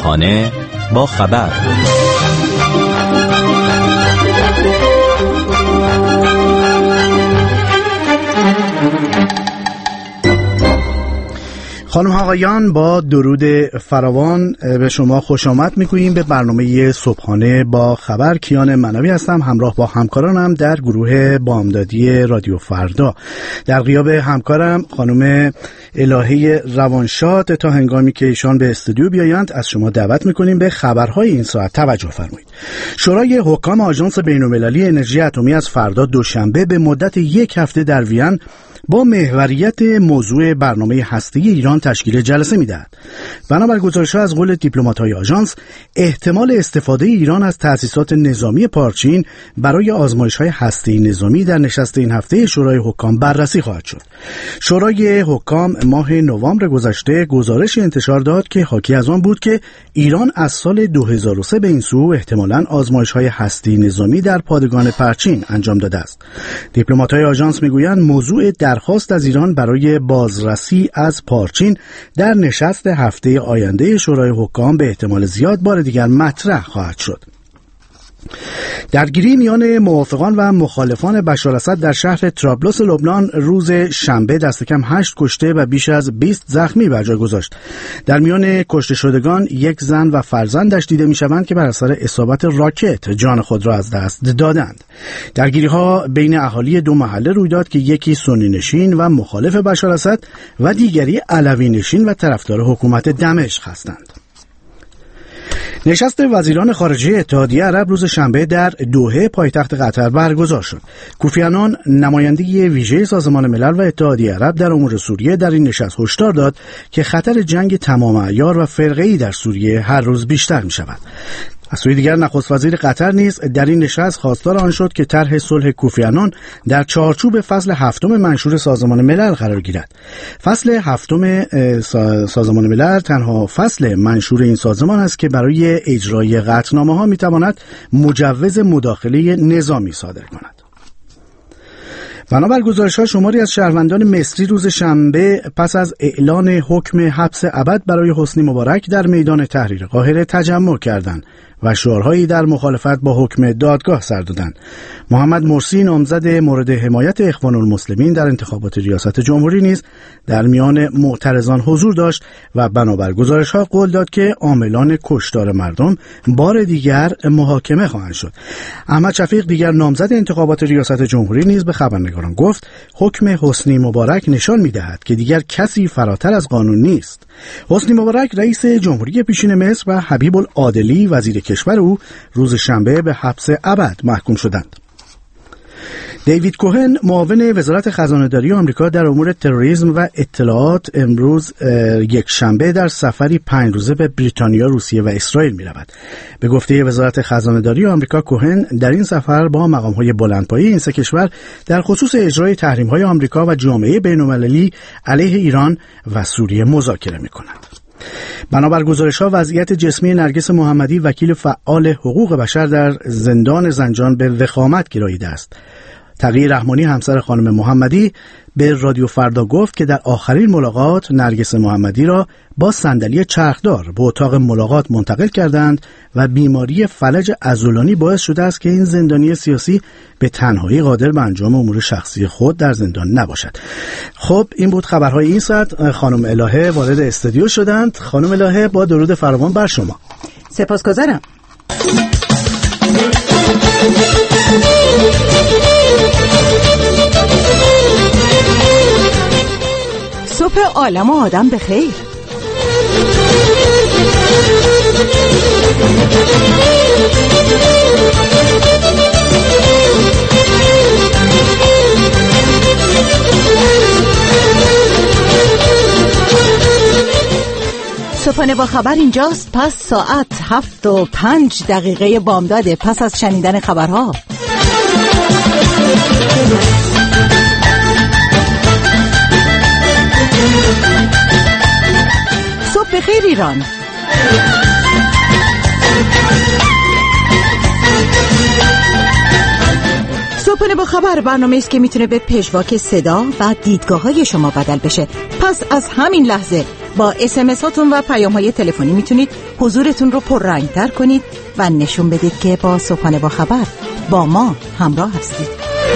صبحانه با خبر. خانم آقایان، با درود فراوان به شما خوش آمد میگوییم به برنامه صبحانه با خبر. کیان منوی هستم، همراه با همکارانم در گروه بامدادی رادیو فردا. در غیاب همکارم خانم الهه روانشاد، تا هنگامی که ایشان به استودیو بیایند از شما دعوت میکنیم به خبرهای این ساعت توجه فرمایید. شورای حکام آژانس بین‌المللی انرژی اتمی از فردا دوشنبه به مدت 1 هفته در وین با محوریت موضوع برنامه هسته‌ای ایران تشکیل جلسه می‌دهد. بنابر گزارش‌ها از قول دیپلمات‌های آژانس، احتمال استفاده ایران از تأسیسات نظامی پارچین برای آزمایش‌های هسته‌ای نظامی در نشست این هفته شورای حکام بررسی خواهد شد. شورای حکام ماه نوامبر گذشته گزارشی انتشار داد که حاکی از آن بود که ایران از سال 2003 به این سو احتمالاً آزمایش‌های هسته‌ای نظامی در پادگان پارچین انجام داده است. دیپلمات‌های آژانس می‌گویند موضوع درخواست از ایران برای بازرسی از پارچین در نشست هفته آینده شورای حکام به احتمال زیاد بار دیگر مطرح خواهد شد. درگیری میان موافقان و مخالفان بشار اسد در شهر طرابلس لبنان روز شنبه دست کم 8 کشته و بیش از 20 زخمی بر جای گذاشت. در میان کشته شدگان 1 زن و فرزندش دیده میشوند که بر اثر اصابت راکت جان خود را از دست دادند. درگیری‌ها بین اهالی 2 محله روی داد که یکی سنی نشین و مخالف بشار اسد و دیگری علوی نشین و طرفدار حکومت دمشق هستند. نشست وزیران خارجه اتحادیه عرب روز شنبه در دوحه پایتخت قطر برگزار شد. کوفی عنان، نماینده ویژه سازمان ملل و اتحادیه عرب در امور سوریه، در این نشست هشدار داد که خطر جنگ تمام عیار و فرقه‌ای در سوریه هر روز بیشتر می شود. از سوی دیگر نخست وزیر قطر نیز در این نشست خواستار آن شد که طرح صلح کوفی عنان در چارچوب فصل 7 منشور سازمان ملل قرار گیرد. فصل 7 سازمان ملل تنها فصل منشور این سازمان است که برای اجرای قطعنامه‌ها می‌تواند مجوز مداخله نظامی صادر کند. بنابر گزارش‌ها شماری از شهروندان مصری روز شنبه پس از اعلان حکم حبس ابد برای حسنی مبارک در میدان تحریر قاهره تجمع کردند و شعارهایی در مخالفت با حکم دادگاه سر دادند. محمد مرسی، نامزد مورد حمایت اخوان المسلمین در انتخابات ریاست جمهوری، نیز در میان معترضان حضور داشت و بنابر گزارش‌ها قول داد که عاملان کشتار مردم بار دیگر محاکمه خواهند شد. احمد شفیق، دیگر نامزد انتخابات ریاست جمهوری، نیز به خبرنگاران گفت حکم حسنی مبارک نشان می‌دهد که دیگر کسی فراتر از قانون نیست. حسنی مبارک رئیس جمهوری پیشین مصر و حبیب العادلی وزیر کشور او روز شنبه به حبس ابد محکوم شدند. دیوید کوهن، معاون وزارت خزانه‌داری آمریکا در امور تروریسم و اطلاعات، امروز یک شنبه در سفری 5 روزه به بریتانیا، روسیه و اسرائیل می‌رود. به گفته وزارت خزانه‌داری آمریکا، کوهن در این سفر با مقام‌های بلندپایه این 3 کشور در خصوص اجرای تحریم‌های آمریکا و جامعه بین‌المللی علیه ایران و سوریه مذاکره می‌کند. بنابر گزارش‌ها وضعیت جسمی نرگس محمدی، وکیل فعال حقوق بشر در زندان زنجان، به وخامت گراییده است. تقی رحمانی، همسر خانم محمدی، به رادیو فردا گفت که در آخرین ملاقات نرگس محمدی را با صندلی چرخدار به اتاق ملاقات منتقل کردند و بیماری فلج عضلانی باعث شده است که این زندانی سیاسی به تنهایی قادر به انجام امور شخصی خود در زندان نباشد. خب، این بود خبرهای این ساعت. خانم الهه وارد استودیو شدند. خانم الهه، با درود فراوان بر شما. سپاسگزارم. صبح عالم و آدم بخیر. صبحانه با خبر اینجاست. پس ساعت 7:05 بامداده. پس از شنیدن خبرها صبح بخیر ایران. صبحانه با خبر برنامه است که میتونه به پژواک صدا و دیدگاه‌های شما بدل بشه. پس از همین لحظه با SMS هاتون و پیام های تلفنی میتونید حضورتون رو پررنگ‌تر کنید و نشون بدید که با صبحانه با خبر با ما همراه هستید.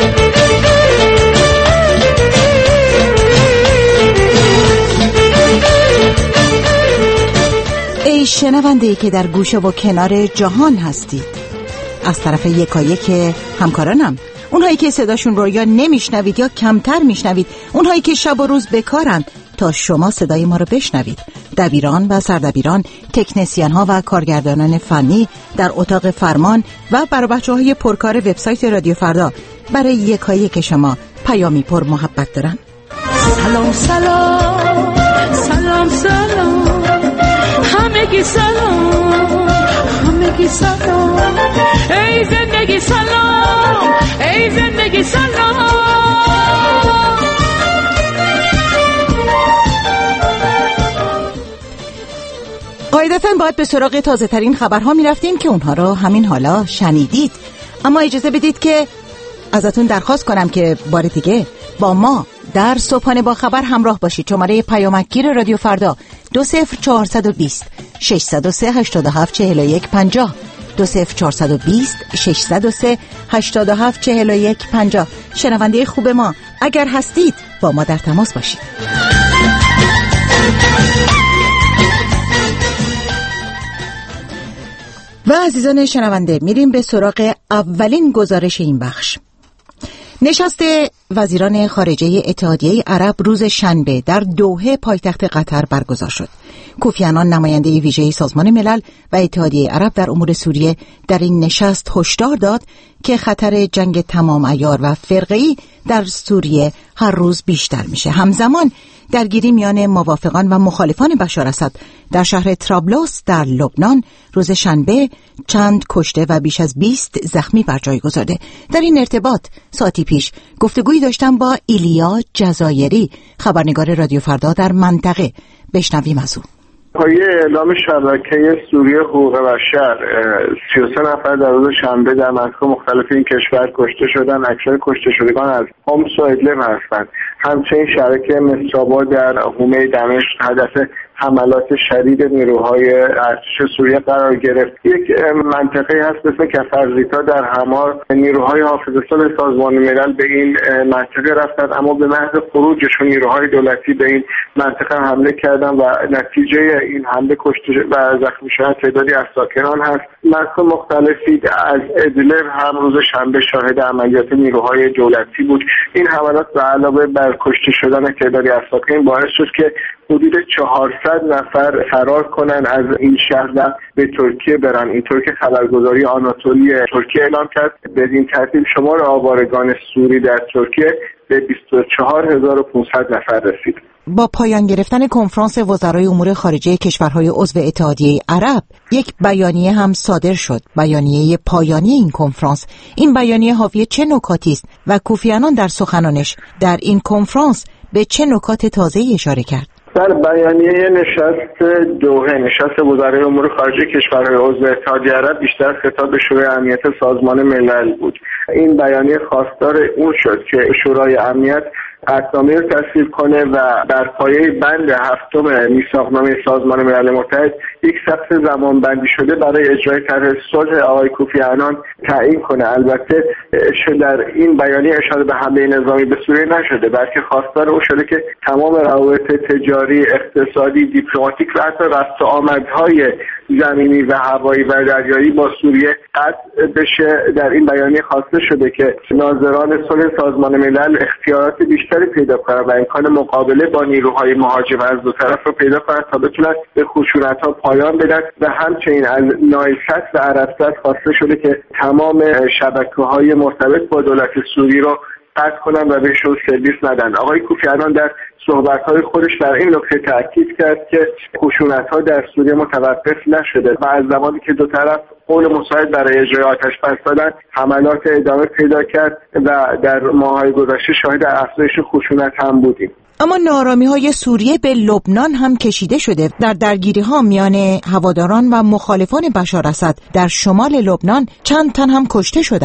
ای شنونده‌ای که در گوشه و کنار جهان هستید، از طرف یکایک همکارانم، اونهایی که صداشون رو یا نمیشنوید یا کمتر میشنوید، اونهایی که شب و روز بکارن تا شما صدای ما رو بشنوید، دبیران و سردبیران، تکنسین ها و کارگردانان فنی در اتاق فرمان و برای بچه‌های پرکار وبسایت رادیو فردا، برای یکایک شما پیامی پر محبت دارن. سلام سلام سلام سلام همگی سلام همگی سلام، ای زندگی سلام ای زندگی سلام. قاعدتاً باید به سراغ تازه ترین خبرها می رفتیم که اونها رو همین حالا شنیدید، اما اجازه بدید که ازتون درخواست کنم که بار دیگه با ما در صبحانه با خبر همراه باشید. شماره پیامکگیر رادیو فردا 20420 603 87 41 50 20420 603 87 41 50. شنونده خوب ما، اگر هستید با ما در تماس باشید. و عزیزان شنونده، میریم به سراغ اولین گزارش این بخش. نشست وزیران خارجه اتحادیه عرب روز شنبه در دوحه پایتخت قطر برگزار شد. کوفی عنان، نماینده ویژه سازمان ملل و اتحادیه عرب در امور سوریه، در این نشست هشدار داد که خطر جنگ تمام عیار و فرقه‌ای در سوریه هر روز بیشتر میشه. همزمان درگیری میان موافقان و مخالفان بشار اسد در شهر طرابلس در لبنان روز شنبه چند کشته و بیش از 20 زخمی بر جای گذارده. در این ارتباط ساعتی پیش گفتگویی داشتم با ایلیا جزایری، خبرنگار رادیو فردا در منطقه. بشنویم از او. پایه اعلام شبکه سوریه حقوق بشر 33 نفر در روز شنبه در مناطق مختلف این کشور کشته شدن. اکثر کشته شدگان از حمص و ادلب هستند. همچنین شبکه مصراباد در حومه دمشق هدف حملات شدید نیروهای ارتش سوریه قرار گرفت. یک منطقه هست مثل کفرزیتا در همار، نیروهای حافظه‌ساز سازمان ملل به این منطقه رفتند، اما به محض خروجشون نیروهای دولتی به این منطقه حمله کردن و نتیجه این حمله کشته و زخمی شدن تعدادی از ساکنان هست. مناطق مختلفی از ادلب هم روز شنبه شاهد عملیات نیروهای دولتی بود. این حملات به علاوه بر کشته شدن تعدادی از ساکنان باعث شد که حدود 400 نفر فرار کنن از این شهر و به ترکیه برن. اینطور که خبرگزاری آناتولی ترکیه اعلام کرد، به این ترتیب شمار آوارگان سوری در ترکیه به 24500 نفر رسید. با پایان گرفتن کنفرانس وزرای امور خارجه کشورهای عضو اتحادیه عرب، یک بیانیه هم صادر شد، بیانیه پایانی این کنفرانس. این بیانیه حاوی چه نکاتی است و کوفی عنان در سخنانش در این کنفرانس به چه نکات تازه‌ای اشاره کرد؟ در بیانیه نشست دوحه، نشست وزرای امور خارجه کشورهای عضو اتحادیه عرب، بیشتر خطاب به شورای امنیت سازمان ملل بود. این بیانیه خواستار اون شد که شورای امنیت قطعنامه‌ای رو تصویب کنه و بر پایه بند 7 میثاقنامه سازمان ملل متحد یک سقف زمانبندی شده برای اجرای طرح صلح آقای کوفی عنان تعیین کنه. البته در این بیانیه اشاره به حمله نظامی به سوریه نشده، بلکه خواستار او شده که تمام روابط تجاری، اقتصادی، دیپلماتیک و حتی رفت و آمدهای زمینی و هوایی و دریایی با سوریه قطع بشه. در این بیانیه خواسته شده که ناظران صلح سازمان ملل اختیارات بیشتری پیدا کنند و امکان مقابله با نیروهای مهاجم از دو طرف رو پیدا کنند تا بتونن به خشونت‌ها پایان بدن و همچنین از نایسد و عربسد خواسته شده که تمام شبکه‌های مرتبط با دولت سوری رو قطع کنن و بهشون سرویس ندن. آقای کوفی عنان در صحبت‌های خودش در این نکته تاکید کرد که خشونت‌ها در سوریه متوقف نشده و از زمانی که دو طرف قول مساعد برای اجرای آتش بس دادن، حملات ادامه پیدا کرد و در ماه‌های گذشته شاهد افزایش خشونت هم بودیم. اما ناآرامی‌های سوریه به لبنان هم کشیده شده. در درگیری‌ها میان هواداران و مخالفان بشار اسد در شمال لبنان چند تن هم کشته شدند.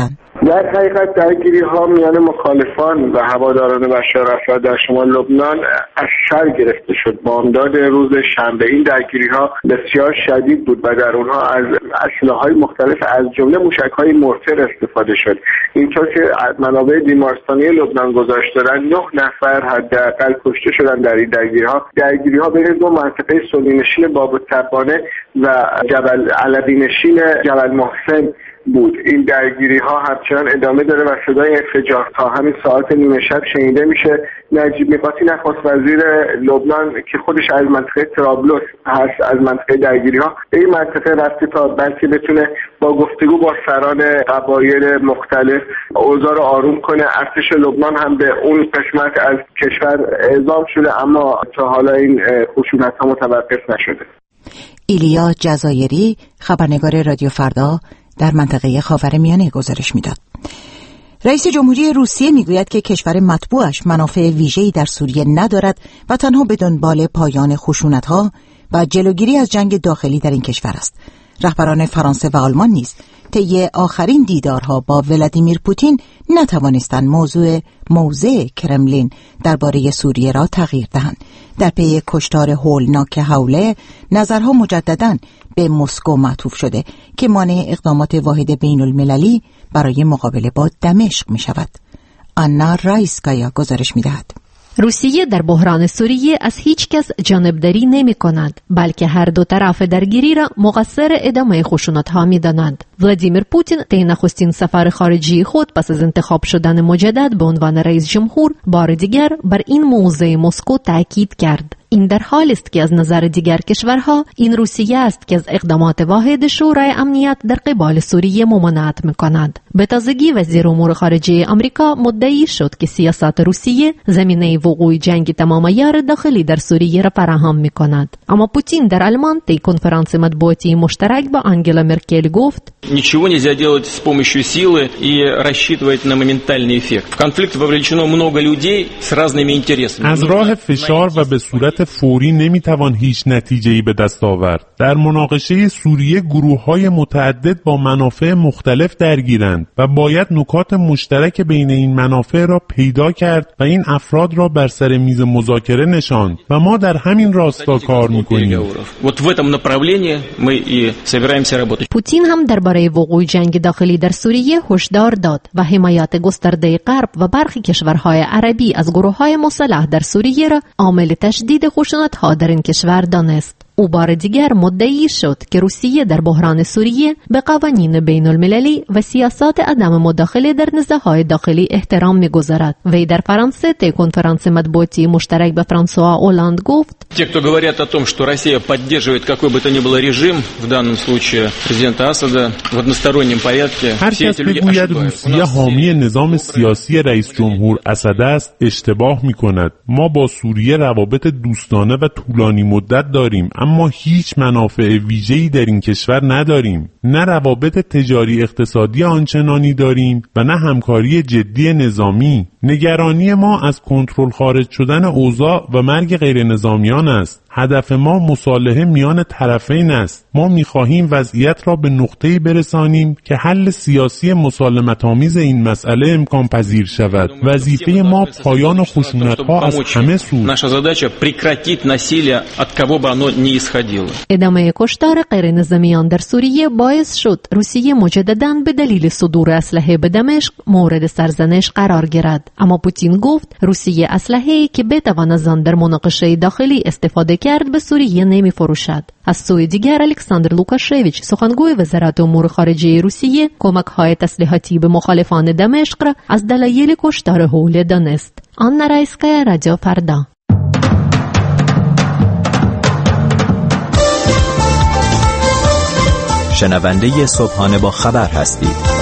در حقیقت درگیری ها میان مخالفان و هواداران بشار الاسد در شمال لبنان از سر گرفته شد. بامداد روز شنبه این درگیری ها بسیار شدید بود و در اونها از اسلحه‌های مختلف از جمله موشک‌های مورتر استفاده شد. اینطور که منابع بیمارستانی لبنان گزارش دادن 9 نفر حداقل کشته شدن در این درگیری ها بین دو منطقه سنی‌نشین باب التبانه و جبل علوی نشین جبل محسن بود. این درگیری ها همچنان ادامه داره و صدای انفجار تا همین ساعت نیمه شب شنیده میشه. نجیب میقاتی نخست وزیر لبنان که خودش از منطقه طرابلس هست، از منطقه درگیری ها به این منطقه رفته تا بلکه بتونه با گفتگو با سران قبایل مختلف اوضاع رو آروم کنه. ارتش لبنان هم به اون قسمت از کشور اعزام شده اما تا حالا این خشونت ها متوقف نشده. ایلیا جزایری، خبرنگار رادیو فردا در منطقه خاورمیانه گزارش میداد. رئیس جمهوری روسیه میگوید که کشور مطبوعش منافع ویژه‌ای در سوریه ندارد و تنها به دنبال پایان خشونت‌ها و جلوگیری از جنگ داخلی در این کشور است. رهبران فرانسه و آلمان نیز طی آخرین دیدارها با ولادیمیر پوتین نتوانستند موضع کرملین درباره سوریه را تغییر دهند. در پی کشتار هولناک حوله نظرها مجدداً به مسکو معطوف شده که مانع اقدامات واحد بین المللی برای مقابله با دمشق می شود. آنا رایسکایا گزارش می دهد. روسیه در بحران سوریه از هیچ کس جانبداری نمی کند، بلکه هر دو طرف درگیری را مقصر ادامه خشونت‌ها می دانند. ولادیمیر پوتین طی نخستین سفر خارجی خود پس از انتخاب شدن مجدد به عنوان رئیس جمهور بار دیگر بر این موضوع مسکو تاکید کرد. این در حالی است که از نظر دیگر کشورها این روسیه است که از اقدامات واحد شورای امنیت در قبال سوریه ممانعت می‌کند. به تازگی وزیر امور خارجه آمریکا مدعی شد که سیاست روسیه زمینه وقوع جنگ تمام‌عیار داخلی در سوریه را فراهم می‌کند. اما پوتین در آلمان طی کنفرانس مطبوعاتی مشترک با آنگلا مرکل گفت: Ничего нельзя делать с помощью силы и рассчитывать на моментальный эффект. В конфликт вовлечено много людей с разными интересами. از راه فشار و به صورت فوری نمیتوان هیچ نتیجه‌ای به دست آورد. در مناقشه سوریه گروه‌های متعدد با منافع مختلف درگیرند و باید نکات مشترک بین این منافع را پیدا کرد و این افراد را بر سر میز مذاکره نشاند و ما در همین راستا کار می‌کنیم. پوتین هم درباره وقوع جنگ داخلی در سوریه هشدار داد و حمایت گسترده غرب و برخی کشورهای عربی از گروه‌های مسلح در سوریه را عامل تشدید خشونت‌ها در این کشور دانست. او بار دیگر مدعی شد که روسیه در بحران سوریه به قوانین بین المللی و سیاست عدم مداخله در نزاع‌های داخلی احترام می‌گذارد. وی در فرانسه طی کنفرانس مطبوعاتی مشترک با فرانسوا اولاند گفت: Те, кто говорят о том, что Россия поддерживает какой бы то ни было режим, в данном случае президента Асада, в одностороннем порядке, все эти люди ошибаются. روسیه حامی نظام سیاسی رئیس جمهور اسد است اشتباه می‌کند. ما با سوریه روابط دوستانه و طولانی مدت داریم، اما هیچ منافع ویژه‌ای در این کشور نداریم. نه روابط تجاری اقتصادی آنچنانی داریم و نه همکاری جدی نظامی. نگرانی ما از کنترل خارج شدن اوضاع و مرگ غیر نظامیان است. هدف ما مصالحه میان طرفین است. ما می‌خواهیم وضعیت را به نقطه‌ای برسانیم که حل سیاسی مسالمت‌آمیز این مسئله امکان پذیر شود. وظیفه ما پایان خشونت‌ها از همه سو. ادامه کشتار غیر نظامیان در سوریه باعث شد روسیه مجدداً به دلیل صدور اسلحه به دمشق مورد سرزنش قرار گیرد. اما پوتین گفت روسیه اسلحه‌ای که بتواند از آن در مناقشه داخلی استفاده کرد به سوریه نمی فروشد. از سوی دیگر الکساندر لوکاشویچ سخنگوی وزارت امور خارجه روسیه کمک‌های تسلیحاتی به مخالفان دمشق را از دلایل کشتار حوله دانست. آنا رایسکایا، رادیو فردا. شنونده صبحانه با خبر هستید.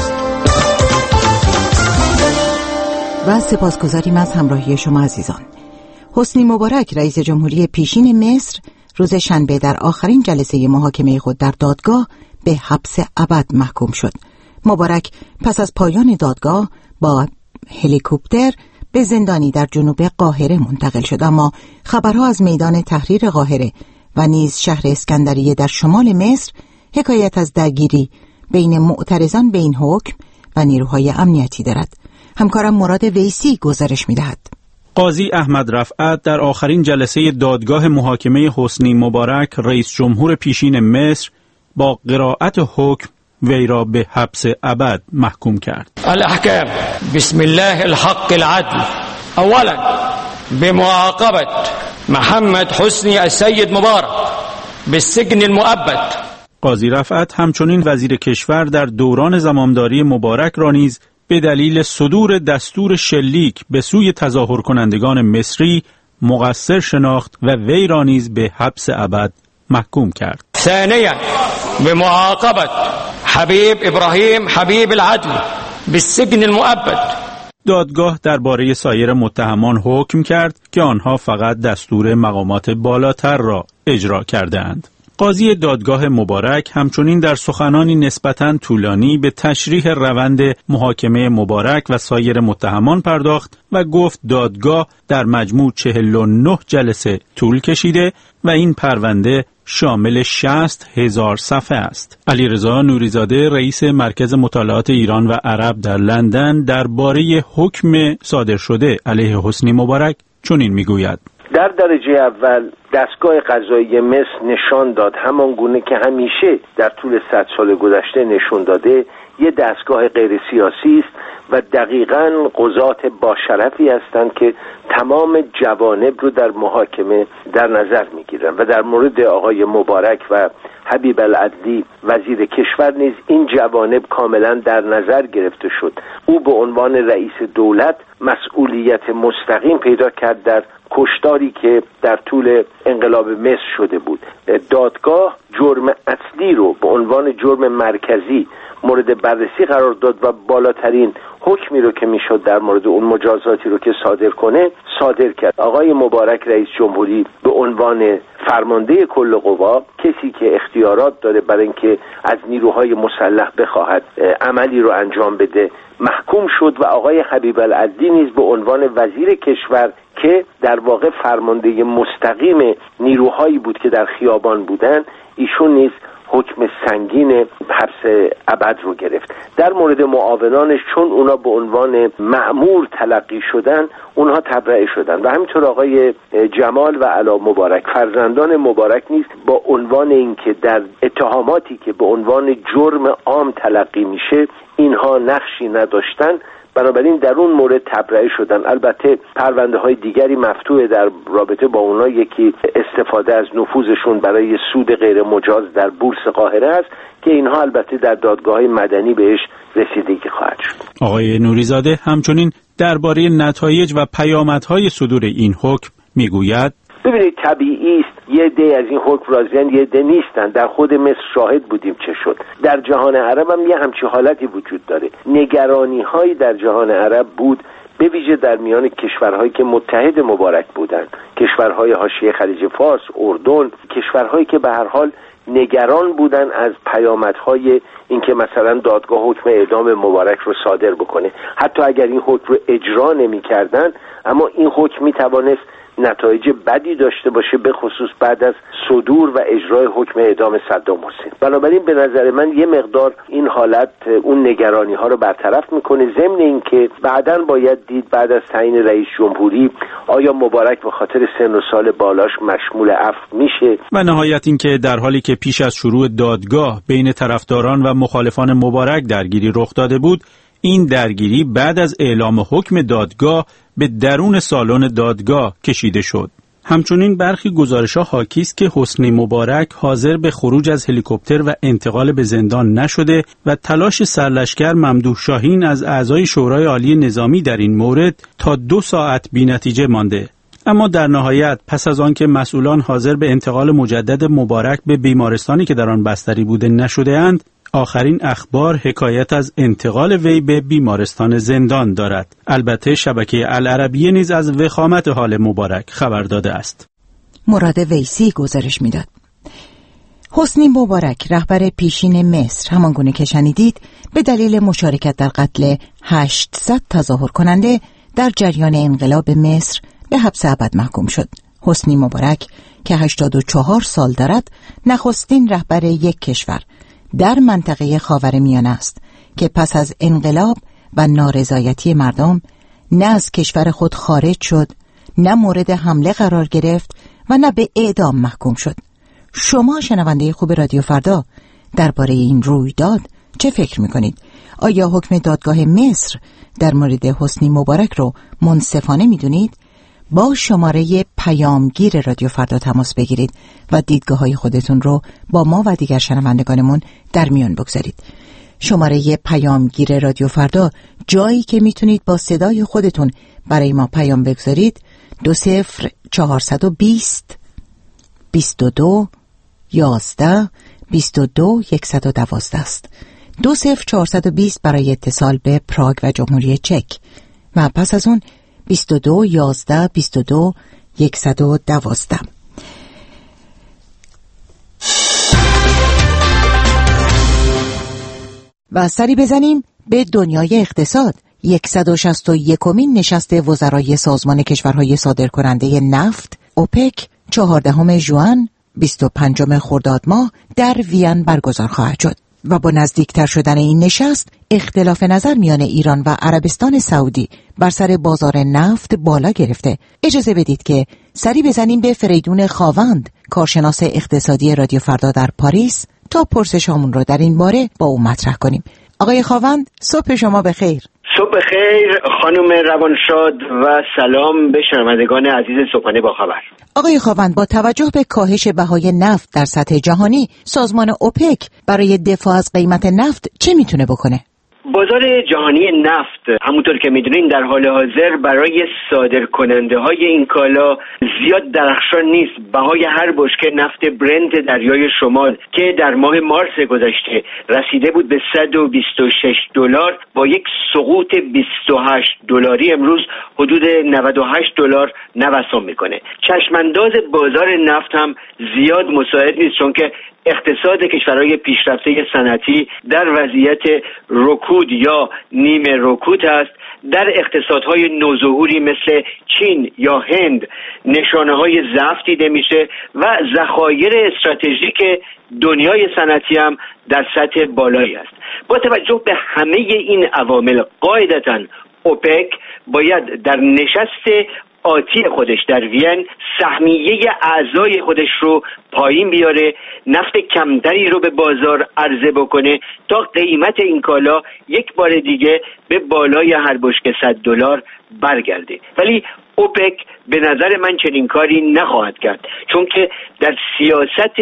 و سپاسگزاریم از همراهی شما عزیزان. حسنی مبارک رئیس جمهوری پیشین مصر روز شنبه در آخرین جلسه محاکمه خود در دادگاه به حبس ابد محکوم شد. مبارک پس از پایان دادگاه با هلیکوپتر به زندانی در جنوب قاهره منتقل شد، اما خبرها از میدان تحریر قاهره و نیز شهر اسکندریه در شمال مصر حکایت از درگیری بین معترضان به این حکم و نیروهای امنیتی دارد. همکارم مراد ویسی گزارش می‌دهد. قاضی احمد رفعت در آخرین جلسه دادگاه محاکمه حسنی مبارک رئیس جمهور پیشین مصر با قرائت حکم وی را به حبس ابد محکوم کرد. الاحکام بسم الله الحق العدل. اولا بمعاقبه محمد حسنی السید مبارک بالسجن المؤبد. قاضی رفعت همچنین وزیر کشور در دوران زمامداری مبارک را نیز به دلیل صدور دستور شلیک به سوی تظاهر کنندگان مصری مقصر شناخت و وی را نیز به حبس ابد محکوم کرد. ثانیا بمعاقبه حبیب ابراهیم حبیب العدل بالسجن المؤبد. دادگاه درباره سایر متهمان حکم کرد که آنها فقط دستور مقامات بالاتر را اجرا کردند. قاضی دادگاه مبارک همچنین در سخنانی نسبتاً طولانی به تشریح روند محاکمه مبارک و سایر متهمان پرداخت و گفت دادگاه در مجموع 49 جلسه طول کشیده و این پرونده شامل 60,000 صفحه است. علیرضا نوریزاده رئیس مرکز مطالعات ایران و عرب در لندن درباره حکم صادر شده علیه حسنی مبارک چنین میگوید: در درجه اول دستگاه قضایی مصر نشان داد همان گونه که همیشه در طول 100 سال گذشته نشون داده یه دستگاه غیر سیاسی است و دقیقاً قضات با شرفی هستند که تمام جوانب رو در محاکمه در نظر میگیرن و در مورد آقای مبارک و حبیب العدلی وزیر کشور نیز این جوانب کاملا در نظر گرفته شد. او به عنوان رئیس دولت مسئولیت مستقیم پیدا کرد در کشتاری که در طول انقلاب مصر شده بود. دادگاه جرم اصلی رو به عنوان جرم مرکزی مورد بررسی قرار داد و بالاترین حکمی رو که میشد در مورد اون مجازاتی رو که صادر کنه صادر کرد. آقای مبارک رئیس جمهوری به عنوان فرمانده کل قوا، کسی که اختیارات داره برای اینکه از نیروهای مسلح بخواهد عملی رو انجام بده، محکوم شد و آقای حبیب العدلی نیز به عنوان وزیر کشور که در واقع فرمانده مستقیم نیروهایی بود که در خیابان بودن، ایشون نیز حکم سنگین حبس ابد رو گرفت. در مورد معاونانش چون اونا به عنوان مأمور تلقی شدن، اونها تبرئه شدن و همینطور آقای جمال و علا مبارک فرزندان مبارک نیز با عنوان اینکه در اتهاماتی که به عنوان جرم عام تلقی میشه اینها نقشی نداشتن، بنابراین در اون مورد تبرئه شدن. البته پرونده های دیگری مفتوحه در رابطه با اونا، یکی استفاده از نفوذشون برای سود غیر مجاز در بورس قاهره است که اینها البته در دادگاه‌های مدنی بهش رسیدگی خواهد شد. آقای نوریزاده همچنین درباره نتایج و پیامدهای صدور این حکم میگوید: ببینید طبیعی است یه عده از این حکم راضی‌اند، یه عده نیستن. در خود مصر شاهد بودیم چه شد. در جهان عرب هم یه همچین حالتی وجود داره. نگرانی‌هایی در جهان عرب بود، به ویژه در میان کشورهایی که متحد مبارک بودند، کشورهای حاشیه خلیج فارس، اردن، کشورهایی که به هر حال نگران بودن از پیامدهای اینکه مثلا دادگاه حکم اعدام مبارک رو صادر بکنه. حتی اگر این حکم رو اجرا نمی‌کردن، اما این حکم می‌توانست نتایج بدی داشته باشه، به خصوص بعد از صدور و اجرای حکم اعدام صدام حسین. بنابراین به نظر من یه مقدار این حالت اون نگرانی ها رو برطرف میکنه، ضمن اینکه بعداً باید دید بعد از تعیین رئیس جمهوری آیا مبارک به خاطر سن و سال بالاش مشمول عفو میشه. و نهایت اینکه در حالی که پیش از شروع دادگاه بین طرفداران و مخالفان مبارک درگیری رخ داده بود، این درگیری بعد از اعلام حکم دادگاه به درون سالن دادگاه کشیده شد. همچنین برخی گزارش‌ها حاکی است که حسنی مبارک حاضر به خروج از هلیکوپتر و انتقال به زندان نشده و تلاش سرلشکر ممدوح شاهین از اعضای شورای عالی نظامی در این مورد تا 2 ساعت بی‌نتیجه مانده. اما در نهایت پس از آنکه مسئولان حاضر به انتقال مجدد مبارک به بیمارستانی که در آن بستری بوده نشده اند، آخرین اخبار حکایت از انتقال وی به بیمارستان زندان دارد. البته شبکه العربیه نیز از وخامت حال مبارک خبر داده است. مراد ویسی گزارش میداد. حسنی مبارک رهبر پیشین مصر همانگونه که شنیدید به دلیل مشارکت در قتل 800 تظاهر کننده در جریان انقلاب مصر به حبس ابد محکوم شد. حسنی مبارک که 84 سال دارد، نخستین رهبر یک کشور در منطقه خاورمیانه است که پس از انقلاب و نارضایتی مردم نه از کشور خود خارج شد، نه مورد حمله قرار گرفت و نه به اعدام محکوم شد. شما شنونده خوب رادیو فردا درباره این رویداد چه فکر میکنید؟ آیا حکم دادگاه مصر در مورد حسنی مبارک رو منصفانه میدونید؟ با شماره پیامگیر رادیو فردا تماس بگیرید و دیدگاه‌های خودتون رو با ما و دیگر شنوندگانمون در میان بگذارید. شماره پیامگیر رادیو فردا، جایی که میتونید با صدای خودتون برای ما پیام بگذارید، 20420 22 11 22 112 است. 20420 برای اتصال به پراگ و جمهوری چک و پس از اون 22 11 22 112. و سری بزنیم به دنیای اقتصاد. 161مین نشست وزرای سازمان کشورهای صادرکننده نفت اوپک 14 ژوئن 25 خرداد ماه در وین برگزار خواهد شد و با نزدیکتر شدن این نشست اختلاف نظر میان ایران و عربستان سعودی بر سر بازار نفت بالا گرفته. اجازه بدید که سری بزنیم به فریدون خاوند، کارشناس اقتصادی رادیو فردا در پاریس، تا پرسشامون رو در این باره با او مطرح کنیم. آقای خاوند، صبح شما بخیر. صبح خیر خانم روانشاد و سلام به شنوندگان عزیز صبحانه با خبر. آقای خاوند، با توجه به کاهش بهای نفت در سطح جهانی، سازمان اوپک برای دفاع از قیمت نفت چه میتونه بکنه؟ بازار جهانی نفت همونطور که میدونین در حال حاضر برای صادرکننده های این کالا زیاد درخشان نیست. بهای هر بشکه نفت برنت دریای شمال که در ماه مارس گذشته رسیده بود به $126 با یک سقوط $28 امروز حدود $98 نوسان میکنه. چشمانداز بازار نفت هم زیاد مساعد نیست، چون که اقتصاد کشورهای پیشرفته صنعتی در وضعیت رکود یا نیمه رکود است. در اقتصادهای نوظهوری مثل چین یا هند نشانه‌های ضعف دیده میشه و ذخایر استراتژیک دنیای صنعتی هم در سطح بالایی است. با توجه به همه این عوامل قاعدتاً اوپک باید در نشست آتی خودش در وین سهمیه اعضای خودش رو پایین بیاره، نفت کمتری رو به بازار عرضه بکنه تا قیمت این کالا یک بار دیگه به بالای هر بشکه $100 برگرده. ولی اوپک به نظر من چنین کاری نخواهد کرد، چون که در سیاست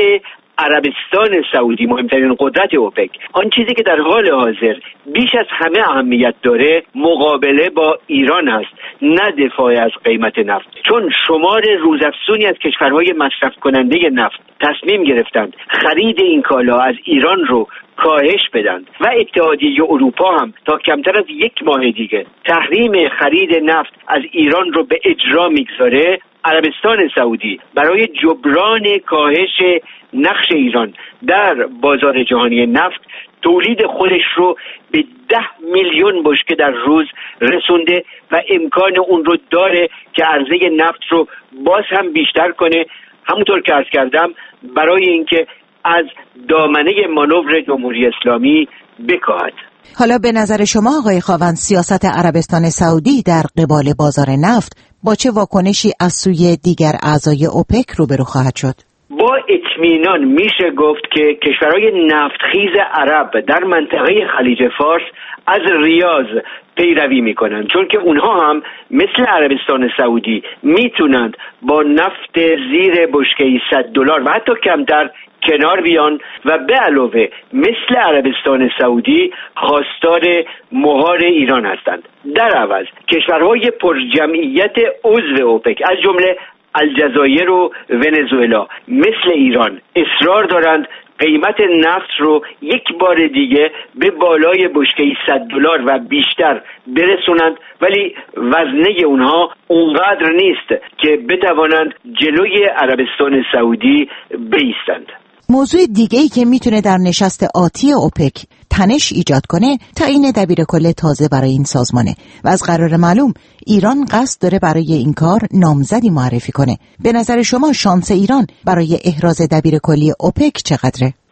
عربستان سعودی، مهمترین قدرت اوپک، آن چیزی که در حال حاضر بیش از همه اهمیت داره مقابله با ایران است، نه دفاع از قیمت نفت. چون شمار روزافزونی از کشورهای مصرف کننده نفت تصمیم گرفتند خرید این کالا از ایران رو کاهش بدند و اتحادیه اروپا هم تا کمتر از یک ماه دیگه تحریم خرید نفت از ایران رو به اجرا میگذاره، عربستان سعودی برای جبران کاهش نقش ایران در بازار جهانی نفت تولید خودش رو به 10 میلیون بشکه در روز رسونده و امکان اون رو داره که عرضه نفت رو باز هم بیشتر کنه، همونطور که عرض کردم برای اینکه از دامنه مانور جمهوری اسلامی بکاهد. حالا به نظر شما آقای خاوند، سیاست عربستان سعودی در قبال بازار نفت با چه واکنشی از سوی دیگر اعضای اوپک روبرو خواهد شد؟ با اطمینان میشه گفت که کشورهای نفتخیز عرب در منطقه خلیج فارس از ریاض پیروی میکنند، چون که اونها هم مثل عربستان سعودی میتونند با نفت زیر بشکه‌ای $100 و حتی کمتر کنار بیان و به علاوه مثل عربستان سعودی خواستار مهار ایران هستند. در عوض کشورهای پرجمعیت عضو اوپک از جمله الجزایر و ونزوئلا مثل ایران اصرار دارند قیمت نفت رو یک بار دیگه به بالای بشکه‌ای $100 و بیشتر برسونند، ولی وزنه اونها اونقدر نیست که بتوانند جلوی عربستان سعودی بایستند. موضوع دیگه‌ای که میتونه در نشست آتی اوپک تنش ایجاد کنه تعیین دبیرکل تازه برای این سازمانه و از قرار معلوم ایران قصد داره برای این کار نامزدی معرفی کنه. به نظر شما شانس ایران برای احراز دبیرکلی اوپک چقدره؟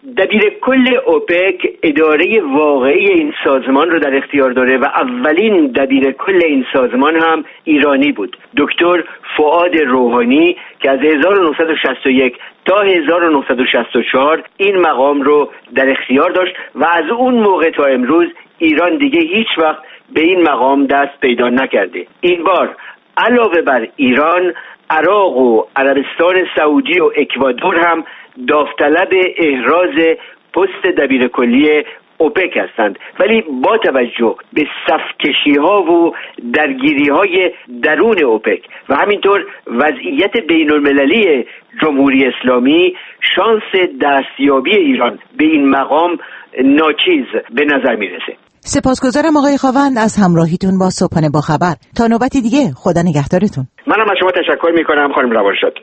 دبیر کل اوپک اداره واقعی این سازمان رو در اختیار داره و اولین دبیر کل این سازمان هم ایرانی بود، دکتر فؤاد روحانی، که از 1961 تا 1964 این مقام رو در اختیار داشت و از اون موقع تا امروز ایران دیگه هیچ وقت به این مقام دست پیدا نکرده. این بار علاوه بر ایران، عراق و عربستان سعودی و اکوادور هم داوطلب احراز پست دبیر کلی اوپک هستند، ولی با توجه به صف‌کشی‌ها و درگیری‌های درون اوپک و همینطور وضعیت بین‌المللی جمهوری اسلامی، شانس دستیابی ایران به این مقام ناچیز به نظر میرسه. سپاسگزارم آقای خاوند از همراهیتون با صبحانه با خبر. تا نوبتی دیگه، خدا نگهدارتون. منم از شما تشکر میکنم خانم روانشاد.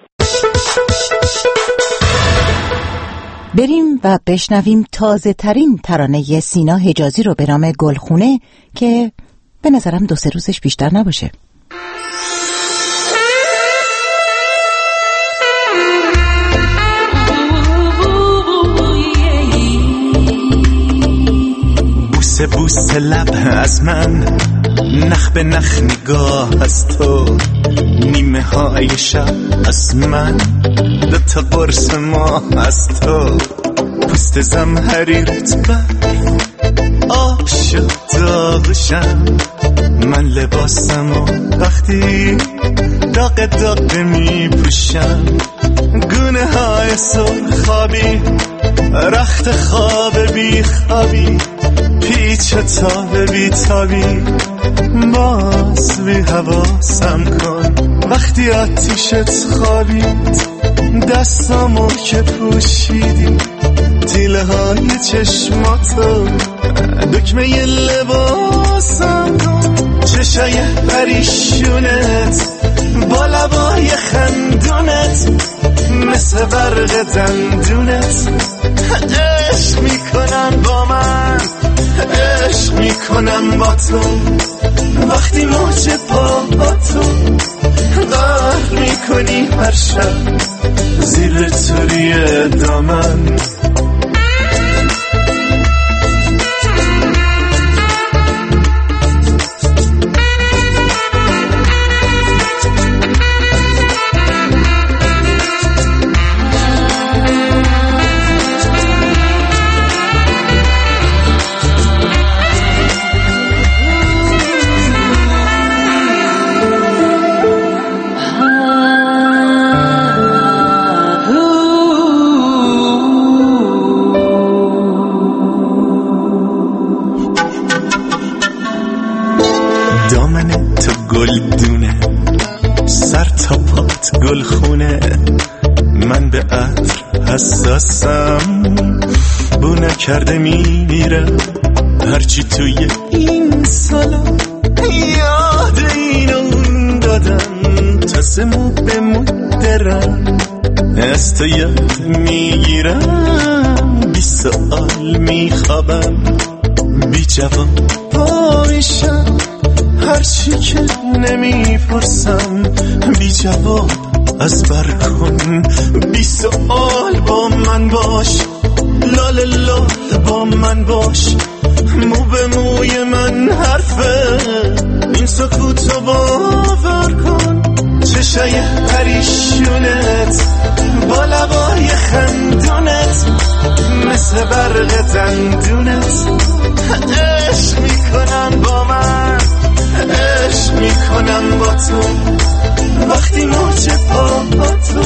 بریم و بشنویم تازه ترین ترانه سینا حجازی رو به نام گلخونه که به نظرم 2-3 روزش بیشتر نباشه. بوسه بوسه لب از من، نخ به نخ نگاه از تو، نیمه های شب از من، 2 تا قرص ماه از تو، پوست زمهریرت برف آب شد داغشم، من لباسمو وقتی داغ داغ می پوشم، گونه های سرخابی رخت خواب بی خوابی، پیچ تاب بی تابی، باز بی حواسم کن وقتی آتیشت خوابید، دستامو که پوشیدی، تیله های چشماتو دکمه لباسم کن، چشای پریشونت با لبای خندونت مثل برق دندونت، عشق میکنم با من، عشق میکنم با تو، وقتی موج پاهاتو غرق میکنی هر شب زیر توری دامن. گلدونه سر تا پات گلخونه، من به عطر حساسم، بو نکرده میرم هرچی توی این سالا، یاد این اون دادم تازه مو به مو درم، از تو یاد میگیرم، 20 سال میخوابم، بی جواب پا میشم، هرچی که نمیپرسم بی جواب از بر کن، 20 سال با من باش، لال لال با من باش، مو به موی من حرفه، این سکوتو باور کن، چشای پریشونت با لبای خندونت مثل برق دندونت، عشق میکنم با من، عشق میکنم با تو، وقتی موج پاهاتو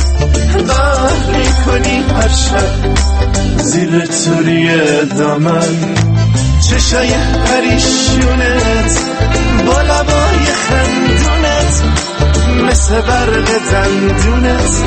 غرق میکنی هر شب زیر توری دامن، چشای پریشونت با لبای خندونت مثل برق دندونت،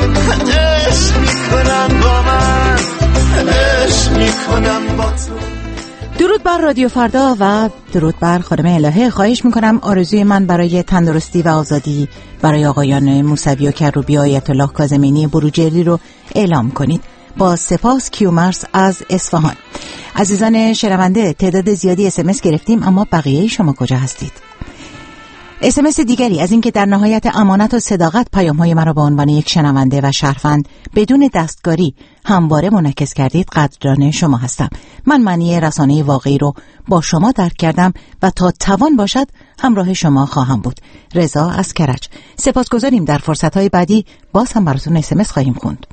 عشق میکنم با من، عشق میکنم با تو. درود بر رادیو فردا و درود بر خانم الهه. خواهش میکنم آرزوی من برای تندرستی و آزادی برای آقایان موسوی و کروبی آیت الله کاظمینی بروجردی رو اعلام کنید. با سپاس کیومرس از اصفهان. عزیزان شنونده، تعداد زیادی SMS گرفتیم، اما بقیه شما کجا هستید؟ SMS دیگری از اینکه در نهایت امانت و صداقت پیام‌های مرا به عنوان یک شنونده و شهروند بدون دستکاری همواره منعکس کردید قدردان شما هستم. من معنی رسانه واقعی رو با شما درک کردم و تا توان باشد همراه شما خواهم بود. رضا از کرج. سپاسگزاریم. در فرصت‌های بعدی باز هم براتون SMS خواهیم خوند.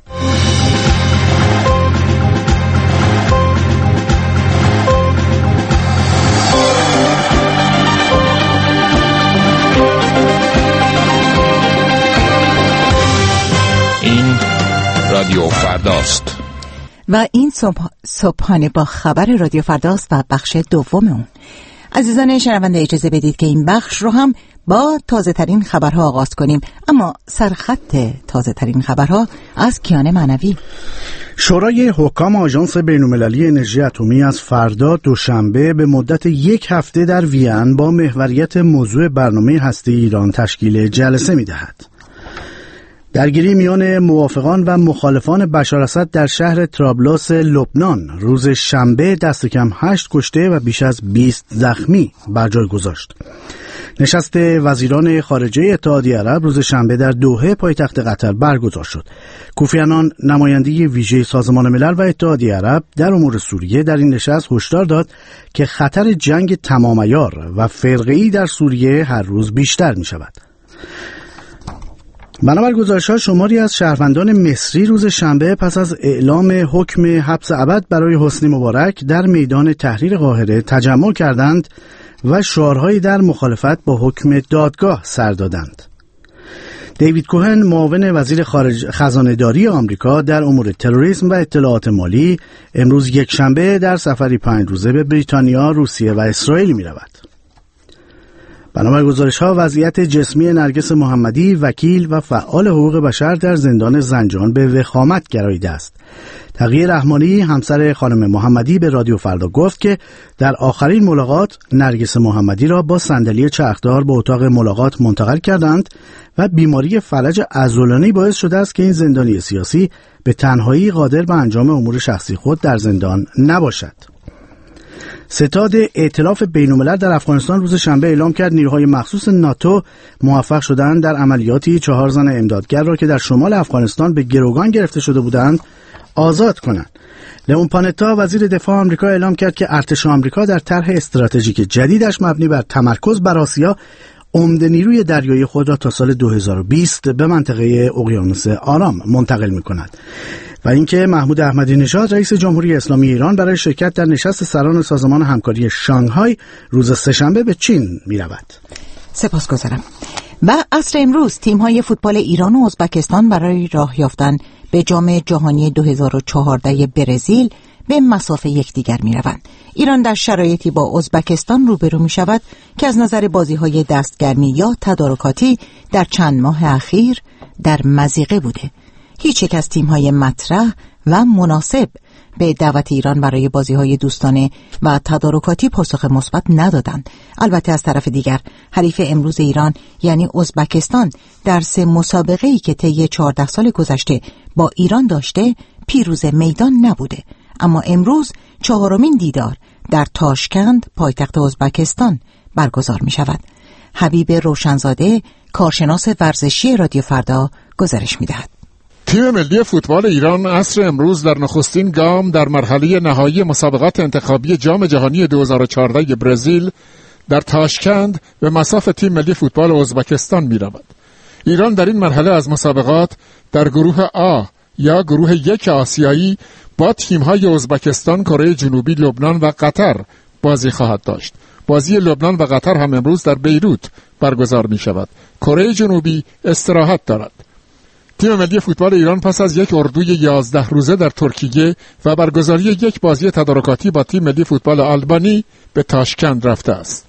رادیو فرداست و این صبحانه با خبر رادیو فرداست و بخش دوم اون. عزیزان شنونده اجازه بدید که این بخش رو هم با تازه ترین خبرها آغاز کنیم، اما سرخط تازه ترین خبرها از کیان معنوی. شورای حکام آژانس بین‌المللی انرژی اتمی از فردا دوشنبه به مدت 1 هفته در وین با محوریت موضوع برنامه هسته‌ای ایران تشکیل جلسه می‌دهد. درگیری میان موافقان و مخالفان بشار اسد در شهر طرابلس لبنان روز شنبه دست کم 8 کشته و بیش از 20 زخمی بر جای گذاشت. نشست وزیران خارجه اتحادیه عرب روز شنبه در دوحه پایتخت قطر برگزار شد. کوفی عنان نماینده ویژه سازمان ملل و اتحادیه عرب در امور سوریه در این نشست هشدار داد که خطر جنگ تمام عیار و فرقه‌ای در سوریه هر روز بیشتر می شود. بنابر گزارش‌ها شماری از شهروندان مصری روز شنبه پس از اعلام حکم حبس ابد برای حسنی مبارک در میدان تحریر قاهره تجمع کردند و شعارهایی در مخالفت با حکم دادگاه سر دادند. دیوید کوهن معاون وزیر خزانه‌داری آمریکا در امور تروریسم و اطلاعات مالی امروز یکشنبه در سفری 5 روزه به بریتانیا، روسیه و اسرائیل می‌رود. بنابر گزارش‌ها وضعیت جسمی نرگس محمدی وکیل و فعال حقوق بشر در زندان زنجان به وخامت گراییده است. تقیه رحمانی همسر خانم محمدی به رادیو فردا گفت که در آخرین ملاقات نرگس محمدی را با صندلی چرخدار به اتاق ملاقات منتقل کردند و بیماری فلج عضلانی باعث شده است که این زندانی سیاسی به تنهایی قادر به انجام امور شخصی خود در زندان نباشد. ستاد ائتلاف بین‌الملل در افغانستان روز شنبه اعلام کرد نیروهای مخصوص ناتو موفق شدند در عملیاتی 4 زن امدادگر را که در شمال افغانستان به گروگان گرفته شده بودند آزاد کنند. لئون پانتا وزیر دفاع آمریکا اعلام کرد که ارتش آمریکا در طرح استراتژیک جدیدش مبنی بر تمرکز بر آسیا عمده نیروی دریایی خود را تا سال 2020 به منطقه اقیانوس آرام منتقل می‌کند. و اینکه محمود احمدی نژاد رئیس جمهوری اسلامی ایران برای شرکت در نشست سران سازمان همکاری شانگهای روز سه‌شنبه به چین می‌رود. سپاسگزارم. و عصر امروز تیم‌های فوتبال ایران و ازبکستان برای راه یافتن به جام جهانی 2014 برزیل به مسافه یکدیگر می‌روند. ایران در شرایطی با ازبکستان روبرو می‌شود که از نظر بازی‌های دستگرمی یا تدارکاتی در چند ماه اخیر در مضیقه بوده. هیچ یک از تیم‌های مطرح و مناسب به دعوت ایران برای بازی‌های دوستانه و تدارکاتی پاسخ مثبت ندادند. البته از طرف دیگر حریف امروز ایران یعنی ازبکستان در 3 مسابقه‌ای که طی 14 سال گذشته با ایران داشته پیروز میدان نبوده، اما امروز 4مین دیدار در تاشکند پایتخت ازبکستان برگزار می‌شود. حبیب روشنزاده کارشناس ورزشی رادیو فردا گزارش می‌دهد. تیم ملی فوتبال ایران عصر امروز در نخستین گام در مرحله نهایی مسابقات انتخابی جام جهانی 2014 برزیل در تاشکند به مصاف تیم ملی فوتبال ازبکستان می رود. ایران در این مرحله از مسابقات در گروه آ یا گروه 1 آسیایی با تیم‌های ازبکستان، کره جنوبی، لبنان و قطر بازی خواهد داشت. بازی لبنان و قطر هم امروز در بیروت برگزار می شود. کره جنوبی استراحت دارد. تیم ملی فوتبال ایران پس از یک اردوی 11 روزه در ترکیه و برگزاری یک بازی تدارکاتی با تیم ملی فوتبال آلبانی به تاشکند رفته است.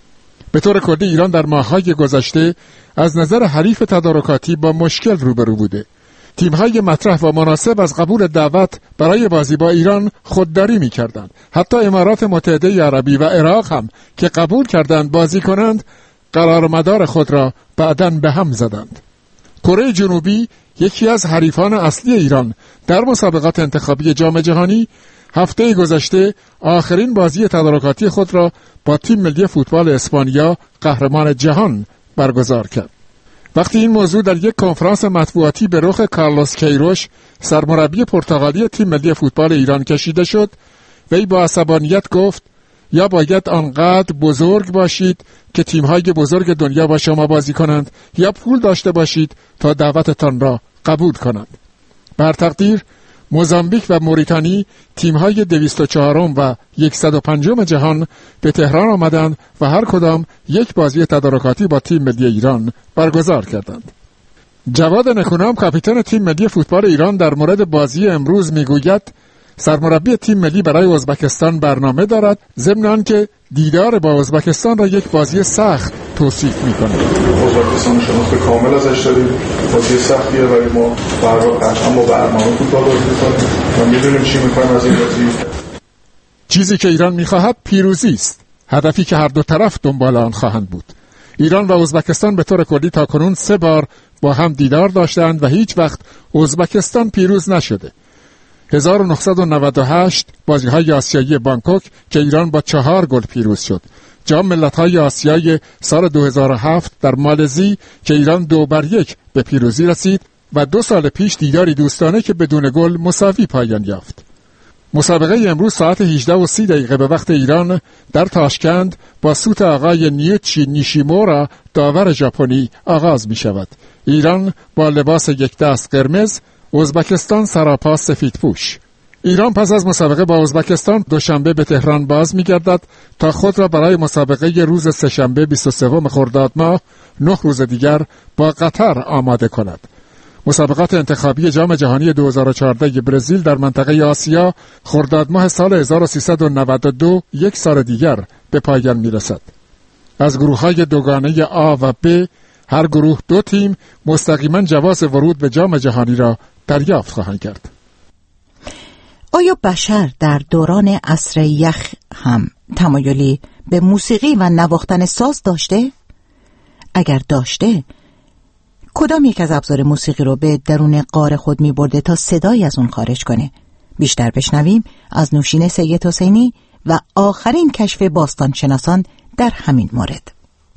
به طور کلی ایران در ماه‌های گذشته از نظر حریف تدارکاتی با مشکل روبرو بوده. تیم‌های مطرح و مناسب از قبول دعوت برای بازی با ایران خودداری می‌کردند. حتی امارات متحده عربی و عراق هم که قبول کردند بازی کنند، قرار مدار خود را بعداً به هم زدند. کره جنوبی یکی از حریفان اصلی ایران در مسابقات انتخابی جام جهانی هفته گذشته آخرین بازی تدارکاتی خود را با تیم ملی فوتبال اسپانیا قهرمان جهان برگزار کرد. وقتی این موضوع در یک کنفرانس مطبوعاتی به رخ کارلوس کیروش، سرمربی پرتغالی تیم ملی فوتبال ایران کشیده شد، وی با عصبانیت گفت یا باید آنقدر بزرگ باشید که تیم‌های بزرگ دنیا با شما بازی کنند یا پول داشته باشید تا دعوتتان را قبول کنند. بر تقدیر موزامبیک و موریتانی تیم‌های 204 و 105 جهان به تهران آمدند و هر کدام یک بازی تدارکاتی با تیم ملی ایران برگزار کردند. جواد نکونام کاپیتان تیم ملی فوتبال ایران در مورد بازی امروز میگوید سرمربی تیم ملی برای ازبکستان برنامه دارد، ضمن آنکه دیدار با ازبکستان را یک بازی سخت توصیف می‌کند. ازبکستان شناخت کامل ازش داریم، بازی سختیه ولی ما قطعا با برنامه فوتبال بازی می‌کنیم و می‌دونیم چی می‌کنیم از این بازی. چیزی که ایران می‌خواهد پیروزی است، هدفی که هر دو طرف دنبال آن خواهند بود. ایران و ازبکستان به طور کلی تاکنون 3 بار با هم دیدار داشتند و هیچ وقت ازبکستان پیروز نشده. 1998 بازی‌های آسیایی بانکوک که ایران با 4 گل پیروز شد. جام ملت‌های آسیایی سال 2007 در مالزی که ایران 2-1 به پیروزی رسید و 2 سال پیش دیداری دوستانه که بدون گل مساوی پایان یافت. مسابقه امروز ساعت 18:30 به وقت ایران در تاشکند با سوت آقای نیوچی نیشیمورا داور ژاپنی آغاز می شود. ایران با لباس یک دست قرمز، ازبکستان سراپا سفید پوش. ایران پس از مسابقه با ازبکستان دوشنبه به تهران باز می گردد تا خود را برای مسابقه روز سه‌شنبه 23 خرداد ماه 9 روز دیگر با قطر آماده کند. مسابقات انتخابی جام جهانی 2014 برزیل در منطقه آسیا خرداد ماه سال 1392 یک سال دیگر به پایان می رسد. از گروه‌های دوگانه آ و ب هر گروه 2 تیم مستقیما جواز ورود به جام جهانی را دریافت خواهند کرد. آیا بشر در دوران عصر یخ هم تمایلی به موسیقی و نواختن ساز داشته؟ اگر داشته، کدام یک از ابزار موسیقی رو به درون غار خود می برده تا صدایی از اون خارج کنه؟ بیشتر بشنویم از نوشین سید حسینی و آخرین کشف باستانشناسان در همین مورد.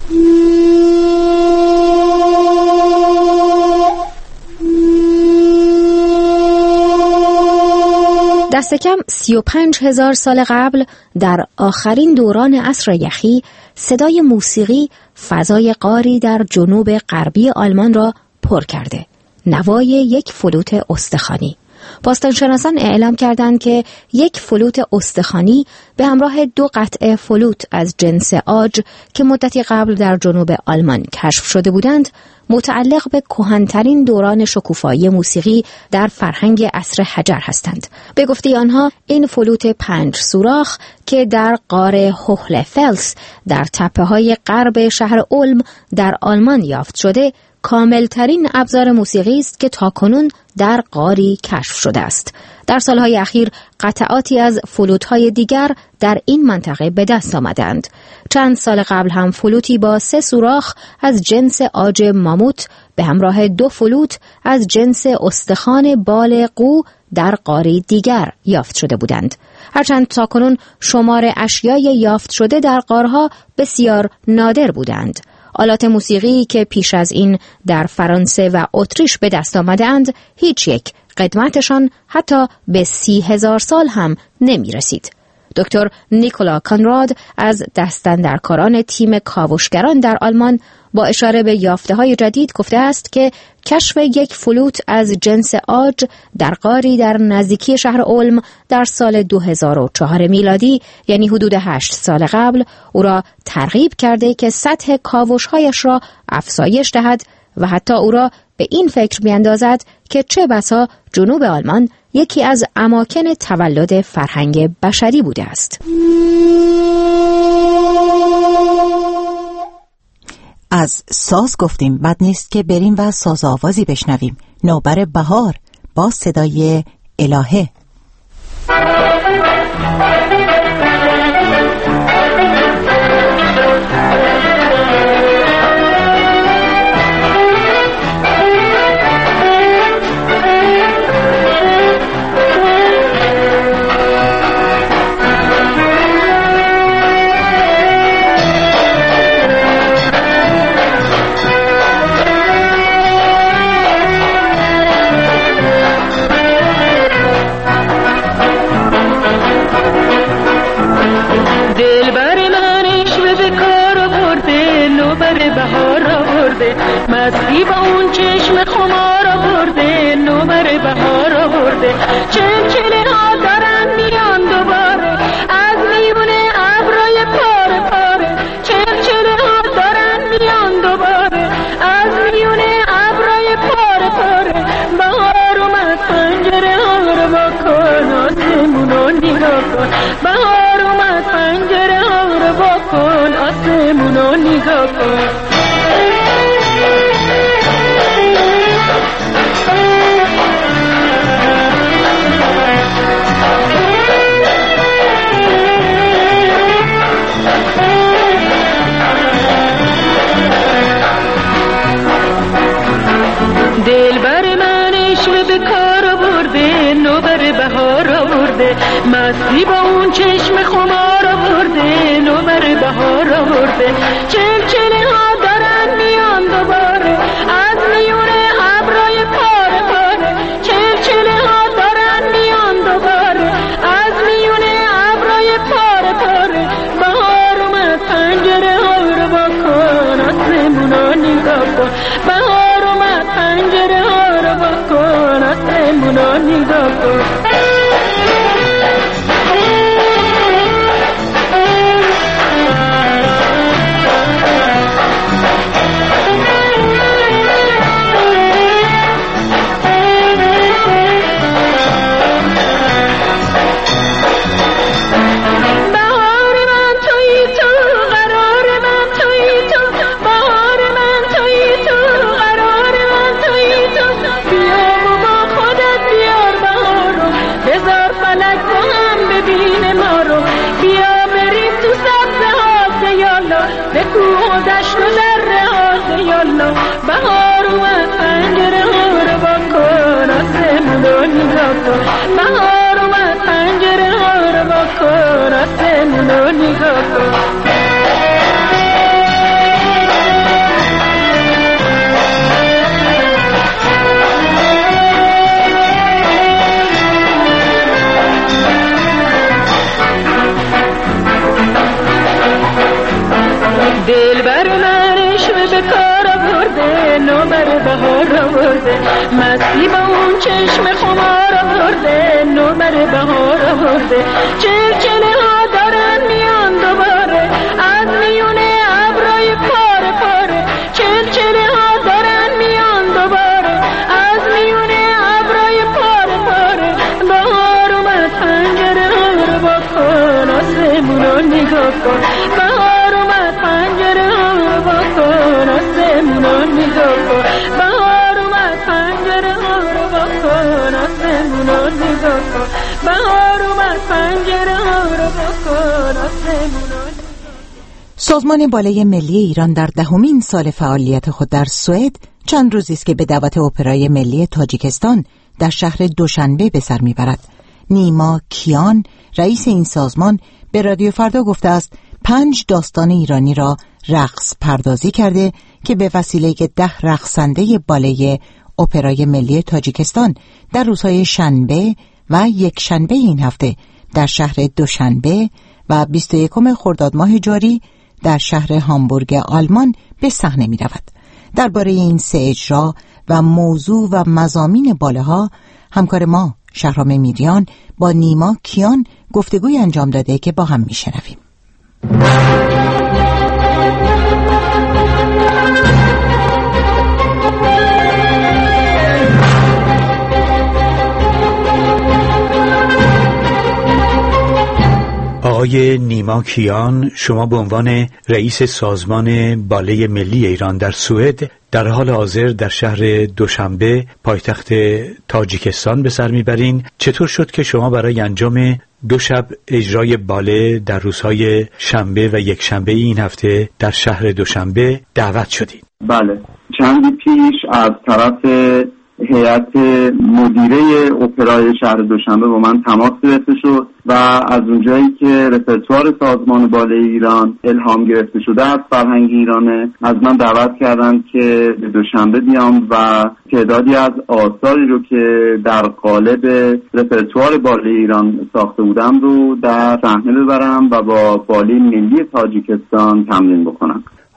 دست کم 35,000 سال قبل در آخرین دوران عصر یخی صدای موسیقی فضای غاری در جنوب غربی آلمان را پر کرده. نوای یک فلوت استخوانی. باستانشناسان اعلام کردند که یک فلوت استخوانی به همراه 2 قطعه فلوت از جنس آج که مدتی قبل در جنوب آلمان کشف شده بودند، متعلق به کهن‌ترین دوران شکوفایی موسیقی در فرهنگ عصر حجر هستند. به گفته آنها این فلوت 5 سوراخ که در غار هوهلفلس در تپه‌های غرب شهر اولم در آلمان یافت شده، کاملترین ابزار موسیقی است که تاکنون در غاری کشف شده است. در سالهای اخیر قطعاتی از فلوت‌های دیگر در این منطقه به دست آمدند. چند سال قبل هم فلوتی با 3 سوراخ از جنس آج ماموت به همراه 2 فلوت از جنس استخوان بال قو در غاری دیگر یافت شده بودند. هرچند تاکنون شمار اشیای یافت شده در غارها بسیار نادر بودند. آلات موسیقی که پیش از این در فرانسه و اتریش به دست آمدند، هیچ یک قدمتشان حتی به 30,000 سال هم نمی رسید. دکتر نیکولا کانراد از دستاندرکاران تیم کاوشگران در آلمان با اشاره به یافته‌های جدید گفته است که کشف یک فلوت از جنس آج در غاری در نزدیکی شهر اولم در سال 2004 میلادی، یعنی حدود 8 سال قبل، او را ترغیب کرده که سطح کاوش‌هایش را افزایش دهد و حتی او را به این فکر بیندازد که چه بسا جنوب آلمان یکی از اماکن تولد فرهنگ بشری بوده است. از ساز گفتیم، بد نیست که بریم و ساز آوازی بشنویم. نوبر بهار با صدای الهه. خمار آورده، نوبر بهار آورده. چلچله ها دارن میان دوباره از میونه ابرای پاره پاره. چلچله ها دارن میان دوباره از میونه ابرای پاره پاره. بهار اومد پنجره ها رو بکن، آسمون رو نگاه کن. بهار اومد پنجره ها رو بکن، آسمون رو نگاه کن. دلبر من عشق به کار آورده، نوبر بهار آورده. مستی با اون چشم خمار آورده، نوبر بهار آورده. چلچله ها دارن میان دوباره از میونه ابرای پاره پاره. چلچله ها دارن میان دوباره از میونه ابرای پاره پاره. بهار اومد پنجره ها رو بکن، آسمون رو نگاه کن. بهار اومد پنجره ها رو بکن، آسمون رو نگاه کن. بهار اومد پنجره ها رو بکن، آسمون رو نگاه کن. بهار اومد پنجره ها رو بکن، آسمون رو نگاه کن. دلبر من عشق به کار آورده، نوبر بهار آورده. مستی با اون چشم خمار آورده، نوبر بهار آورده. چلچله ها دارن میان دوباره از میونه ابرای پاره پاره. چلچله ها دارن میان دوباره از میونه ابرای پاره پاره. بهار اومد پنجره ها رو بکن، آسمون رو نگاه کن. بهار اومد پنجره ها رو بکن، آسمون رو نگاه کن. بهار اومد پنجره ها رو بکن، آسمون رو نگاه کن. بهار اومد پنجره ها رو بکن، آسمون رو. سازمان بالای ملی ایران در 10مین سال فعالیت خود در سوئد چند روزی است که به دعوت اپرای ملی تاجیکستان در شهر دوشنبه به سر میبرد. نیما کیان رئیس این سازمان به رادیو فردا گفته است 5 داستان ایرانی را رقص پردازی کرده که به وسیله 10 رقصنده بالای اپرای ملی تاجیکستان در روزهای شنبه و یک شنبه این هفته در شهر دوشنبه و 21 خرداد ماه جاری در شهر هامبورگ آلمان به صحنه می رود. درباره این 3 اجرا و موضوع و مضامین باله‌ها همکار ما شهرام میریان با نیما کیان گفتگوی انجام داده که با هم می شنویم. آقای نیما کیان، شما به عنوان رئیس سازمان بالای ملی ایران در سوئد در حال حاضر در شهر دوشنبه پایتخت تاجیکستان به سر میبرین. چطور شد که شما برای انجام 2 شب اجرای باله در روزهای شنبه و یک شنبه این هفته در شهر دوشنبه دعوت شدید؟ بله، چندی پیش از طرف هیئت مدیره اپرای شهر دوشنبه با من تماس گرفته شد و از اونجایی که رپرتوار سازمان بالای ایران الهام گرفته شده از فرهنگ ایرانه، از من دعوت کردن که به دوشنبه بیام و تعدادی از آثاری رو که در قالب رپرتوار بالای ایران ساخته بودم رو در صحنه ببرم و با بالای ملی تاجیکستان تمرین بکنم.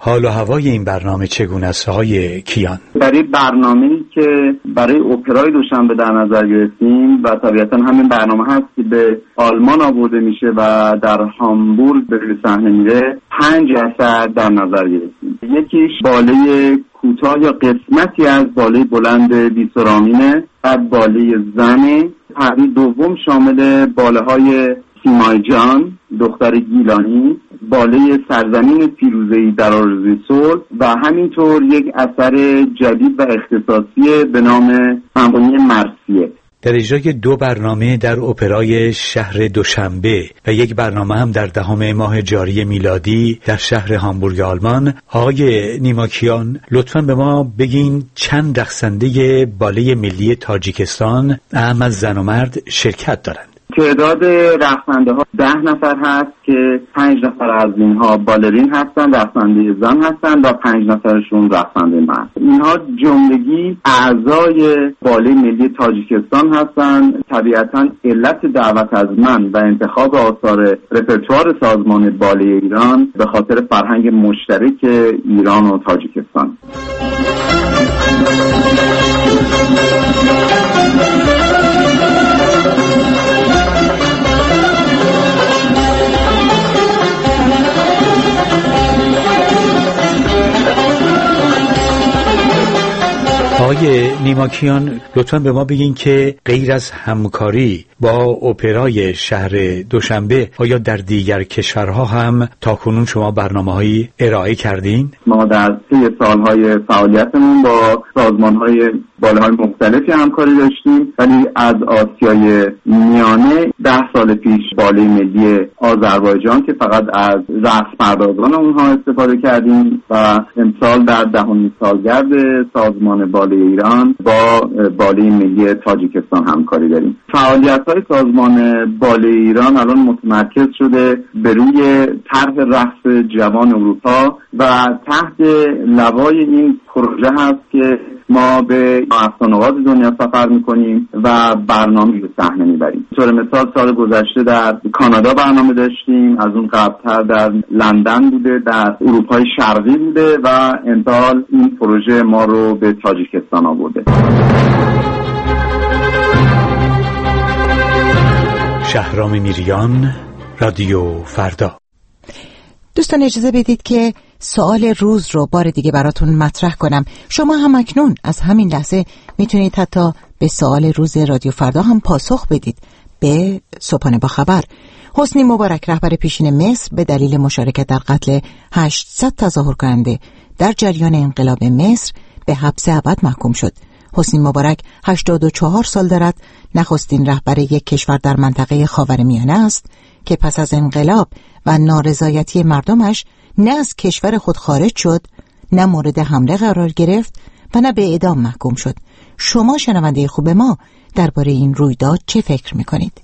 حال و هوای این برنامه چگونه است آقای کیان؟ برای برنامه‌ای که برای اپرای دوشنبه در نظر گرفتیم و طبیعتا همین برنامه هست که به آلمان آورده میشه و در هامبورگ به روی صحنه میره، 5 اثر در نظر گرفتیم. یکیش باله کوتاه یا قسمتی از باله بلند بیسرامینه، بعد باله زنه، پهلوی دوم شامل باله های سیمای جان دختر گیلانی، باله سرزمین پیروزه‌ای در آرزوی صلح و همینطور یک اثر جدید و اختصاصی به نام سمفونی مرثیه. در اجرای 2 برنامه در اپرای شهر دوشنبه و یک برنامه هم در 10 ماه جاری میلادی در شهر هامبورگ آلمان، آقای نیماکیان لطفاً به ما بگین چند رقصنده باله ملی تاجیکستان اهم از زن و مرد شرکت دارند؟ تعداد رقصنده ها 10 نفر هست که 5 نفر از اینها بالرین هستن، رقصنده زن هستن و 5 نفرشون رقصنده مرد. اینها جملگی اعضای باله ملی تاجیکستان هستن. طبیعتا علت دعوت از من و انتخاب آثار رپرتوار سازمان باله ایران به خاطر فرهنگ مشترک ایران و تاجیکستان. آقای نیماکیان لطفاً به ما بگین که غیر از همکاری با اپرای شهر دوشنبه آیا در دیگر کشورها هم تاکنون شما برنامه‌هایی ارائه کردین؟ ما در 3 سالهای فعالیتمون با سازمان‌های باله‌های مختلفی همکاری داشتیم، ولی از آسیای میانه 10 سال پیش باله ملی آذربایجان که فقط از رقص پردازان اونها استفاده کردیم و امسال در 10مین سالگرد سازمان باله ایران با باله ملی تاجیکستان همکاری داریم. فعالیت‌های سازمان باله ایران الان متمرکز شده به روی طرح رقص جوان اروپا و تحت لوای این پروژه هست که ما به افسانه‌آواز دنیا سفر می‌کنیم و برنامه به صحنه می‌بریم. طور مثال سال گذشته در کانادا برنامه داشتیم، از اون قبل‌تر در لندن بوده، در اروپای شرقی بوده و امسال این پروژه ما رو به تاجیکستان آورده. شهرام میریان، رادیو فردا. دوستان اجازه بدید که سوال روز رو بار دیگه براتون مطرح کنم. شما هم اکنون از همین لحظه میتونید حتی به سوال روز رادیو فردا هم پاسخ بدید. به صبحانه با خبر: حسنی مبارک رهبر پیشین مصر به دلیل مشارکت در قتل 800 تظاهر کننده در جریان انقلاب مصر به حبس ابد محکوم شد. حسنی مبارک 84 سال دارد، نخستین رهبر یک کشور در منطقه خاورمیانه است که پس از انقلاب و نارضایتی مردمش نه از کشور خود خارج شد، نه مورد حمله قرار گرفت و نه به اعدام محکوم شد. شما شنونده خوب ما درباره این رویداد چه فکر میکنید؟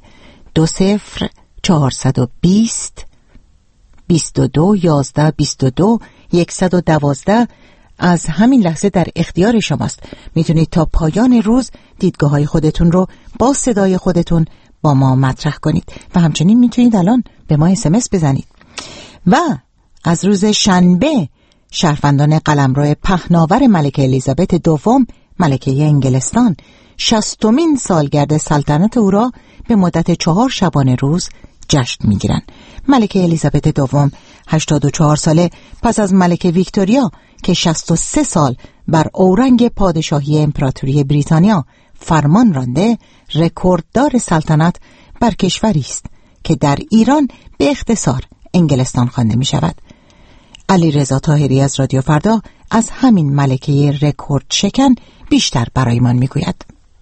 20 420 22 11 22 112 از همین لحظه در اختیار شماست. میتونید تا پایان روز دیدگاه‌های خودتون رو با صدای خودتون با ما مطرح کنید و همچنین میتونید الان به ما SMS بزنید. و از روز شنبه شهروندان قلمرو پهناور ملکه الیزابت دوم ملکه انگلستان 60مین سالگرد سلطنت او را به مدت 4 شبانه روز جشن میگیرند. ملکه الیزابت دوم 84 ساله پس از ملکه ویکتوریا که 63 سال بر اورنگ پادشاهی امپراتوری بریتانیا فرمان رانده، رکورددار سلطنت بر کشوری است که در ایران به اختصار انگلستان خوانده می شود. علیرضا طاهری از رادیو فردا از همین ملکه رکورد شکن بیشتر برایمان می گوید.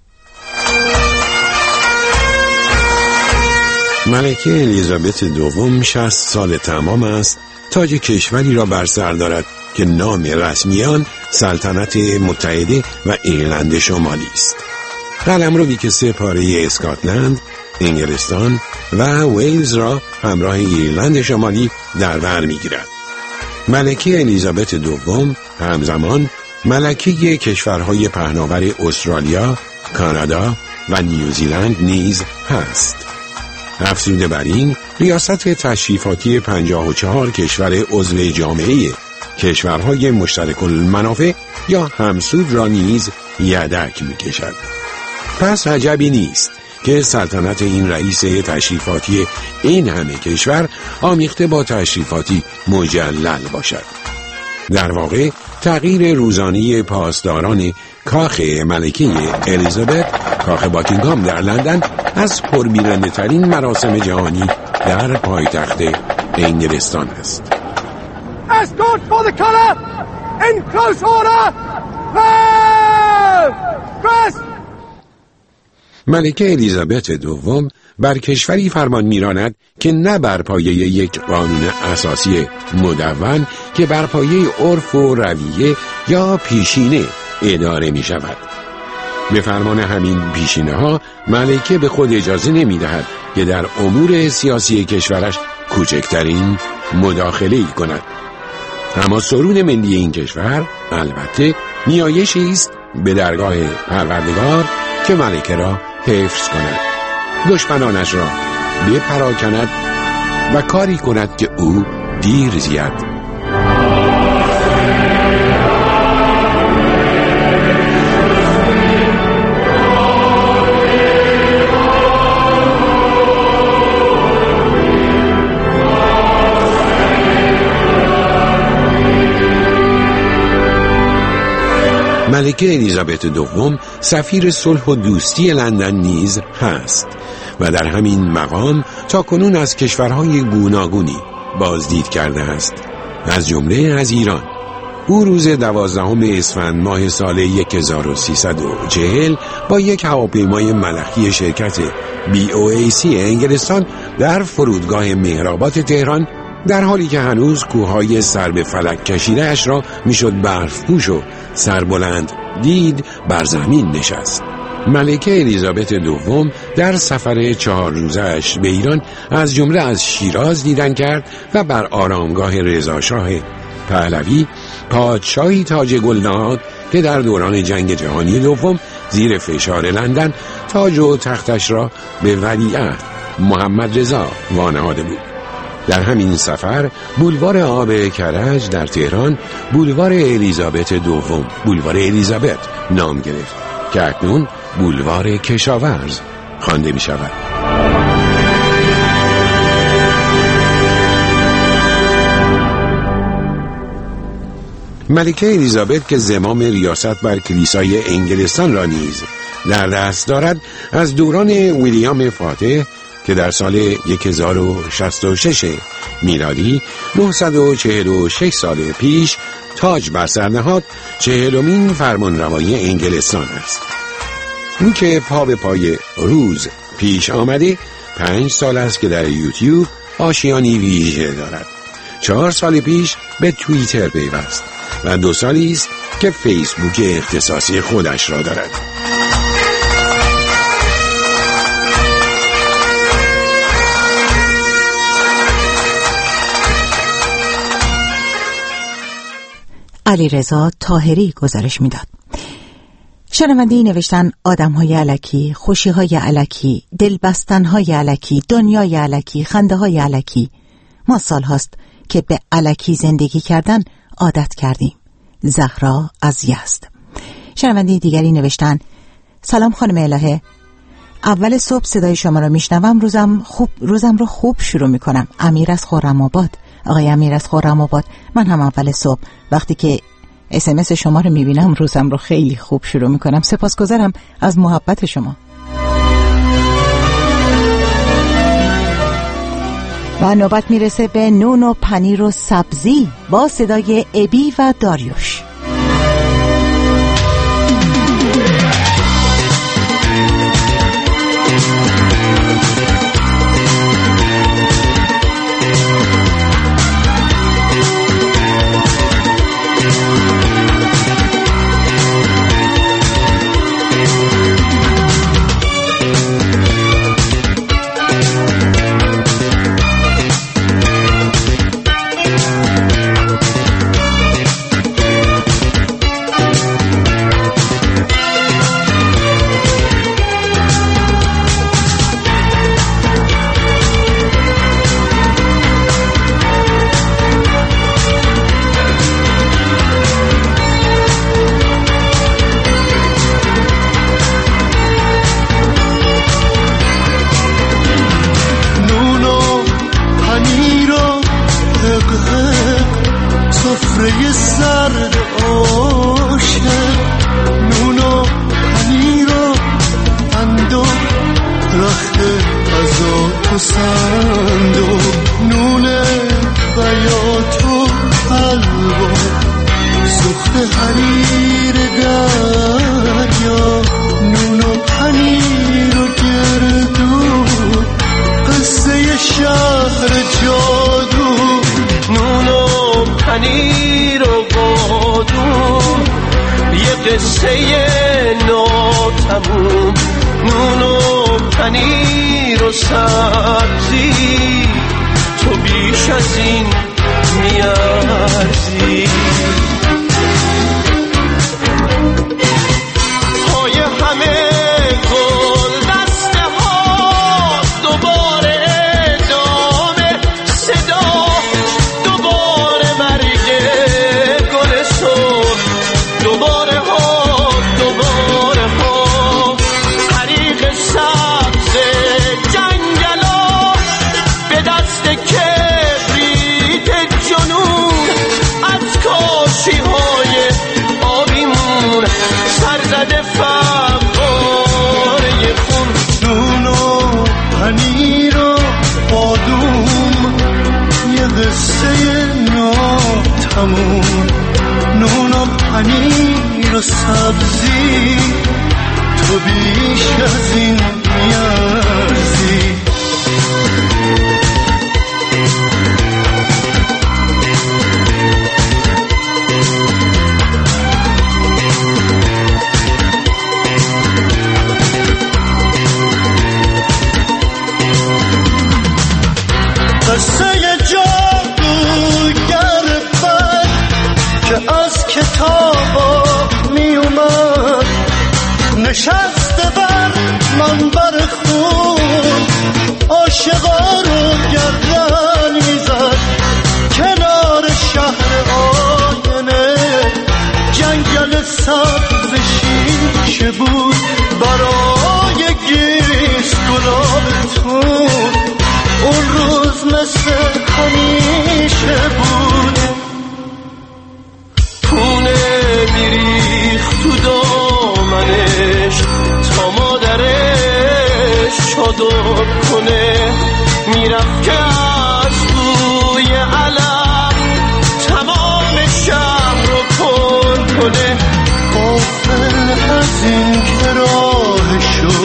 ملکه الیزابت دوم 60 سال تمام است تاج کشوری را بر سر دارد که نام رسمی آن سلطنت متحده و ایرلند شمالی است. قلمروی که 3 پاره اسکاتلند، انگلستان و ویلز را همراه ایرلند شمالی در بر می‌گیرد. ملکه الیزابت دوم همزمان ملکه کشورهای پهناور استرالیا، کانادا و نیوزیلند نیز هست. افزوده بر این، ریاست تشریفاتی 54 کشور عضو جامعه کشورهای مشترک المنافع یا همسود را نیز یدک می‌کشد. پس عجبی نیست که سلطنت این رئیس تشریفاتی این همه کشور آمیخته با تشریفاتی مجلل باشد. در واقع تغییر روزانه پاسداران کاخ ملکه الیزابت، کاخ باکینگهام در لندن، از پرگیرنده ترین مراسم جهانی در پایتخت انگلستان است. Escort for the color in close order. Press. ملکه الیزابت دوم بر کشوری فرمان میراند که نه بر پایه یک قانون اساسی مدون که بر پایه عرف و رویه یا پیشینه اداره می شود. به فرمان همین پیشینه ها ملکه به خود اجازه نمی دهد که در امور سیاسی کشورش کوچکترین مداخله ای کند. اما سرود ملی این کشور البته نیایشی است به درگاه پروردگار که ملکه را حفظ کند، دشمنانش را بپراکند و کاری کند که او دیر زید. ملکه الیزابت دوم سفیر صلح و دوستی لندن نیز هست و در همین مقام تا کنون از کشورهای گوناگونی بازدید کرده است، از جمله از ایران. او روز 12 اسفند ماه سال 1340 با یک هواپیمای ملخی شرکت BOAC انگلستان در فرودگاه مهرآباد تهران، در حالی که هنوز کوههای سر به فلک کشیده اش را میشد برفپوش و سربلند دید، بر زمین نشست. ملکه الیزابت دوم در سفر 4 روزه‌اش به ایران از جمله از شیراز دیدن کرد و بر آرامگاه رضاشاه پهلوی، پادشاهی تاج گل نهاد که در دوران جنگ جهانی دوم زیر فشار لندن تاج و تختش را به ولیعهد محمد رضا وانهاده بود. در همین سفر بولوار آب کرج در تهران بولوار الیزابت دوم، بولوار الیزابت نام گرفت که اکنون بولوار کشاورز خوانده می شود. ملکه الیزابت که زمام ریاست بر کلیسای انگلستان را نیز در دست دارد، از دوران ویلیام فاتح که در سال 1066 میلادی 946 سال پیش تاج بر سر نهاد، 40مین فرمانروای انگلستان است. او که پا به پای روز پیش آمده 5 سال است که در یوتیوب آشیانی ویژه دارد. 4 سال پیش به توییتر پیوست و 2 سالی است که فیسبوک اختصاصی خودش را دارد. علیرضا طاهری گزارش میداد. شنونده نوشتن آدم‌های الکی، خوشی‌های الکی، دلبستن‌های الکی، دنیای الکی، خنده‌های الکی. ما سال هاست که به الکی زندگی کردن عادت کردیم. زهرا از یزد. شنونده دیگری نوشتن سلام خانم الهه، اول صبح صدای شما را میشنوم، روزم رو خوب شروع میکنم. امیر از خرم‌آباد. آقای امیر از خرم‌آباد، من هم اول صبح وقتی که SMS شما رو میبینم روزم رو خیلی خوب شروع میکنم. سپاسگزارم از محبت شما. و نوبت میرسه به نون و پنیر و سبزی با صدای ابی و داریوش. سند و نون بیات و حلوا سوخت حریر دریا نون و پنیر و گردو قصه شهر جادو نون و پنیر و بادو یه قصه ناتموم نون و پنیر و سبزی تو بیش از این میارزی پای همه گل دسته ها دوباره ادامه صدا دوباره مرگ گل سرخ دوباره ها دوباره ها حریق سبز جنگلا به دست کبریت جنون از کاشی های آبیمون سرزده فواره خون نون و پنیر و بادوم یه قصه ناتموم نون و پنیر و سبزی تو بیش از این میارزی قصه جادوگر بد که از کتابا می اومد نشسته بر منبر خون عاشقا رو گردن میزد کنار شهر آینه جنگل سبز شیشه بود برای گیس گلابتون اون روز مثل همیشه بود پونه میریخت تو دامنش تا مادرش چادر کنه میرفت که از بوی علف تمام شهر رو پر کنه غافل از این که راهشو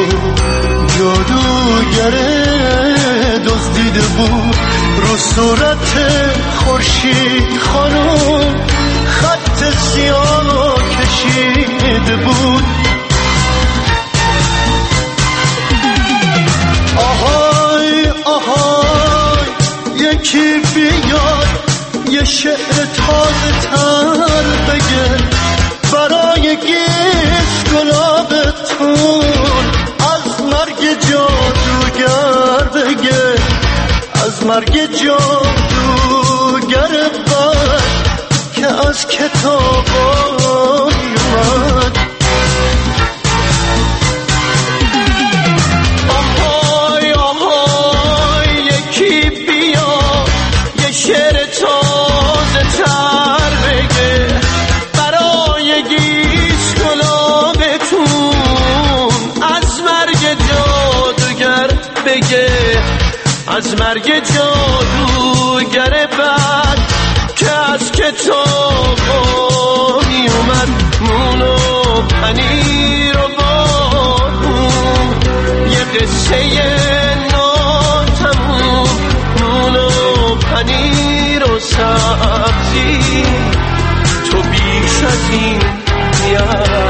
جادوگره دزدیده بود رو صورت خورشید خانم خط سیاه کشیده بود آهای آهای یکی بیاد یه شعر تازه تر بگه برای گیس گلابتون از مرگ جادوگر بگه از مرگ جادوگر بد که از کتاب اومد آهای آهای یکی بیا یه شعر تازه تر بگه برای گیس گلابتون از مرگ جادوگر بگه از مرگ جادوگر بد که از کتاب می اومد نون و پنیر و بادوم یه قصه ناتموم نون و پنیر و سبزی تو بیش از این میارزی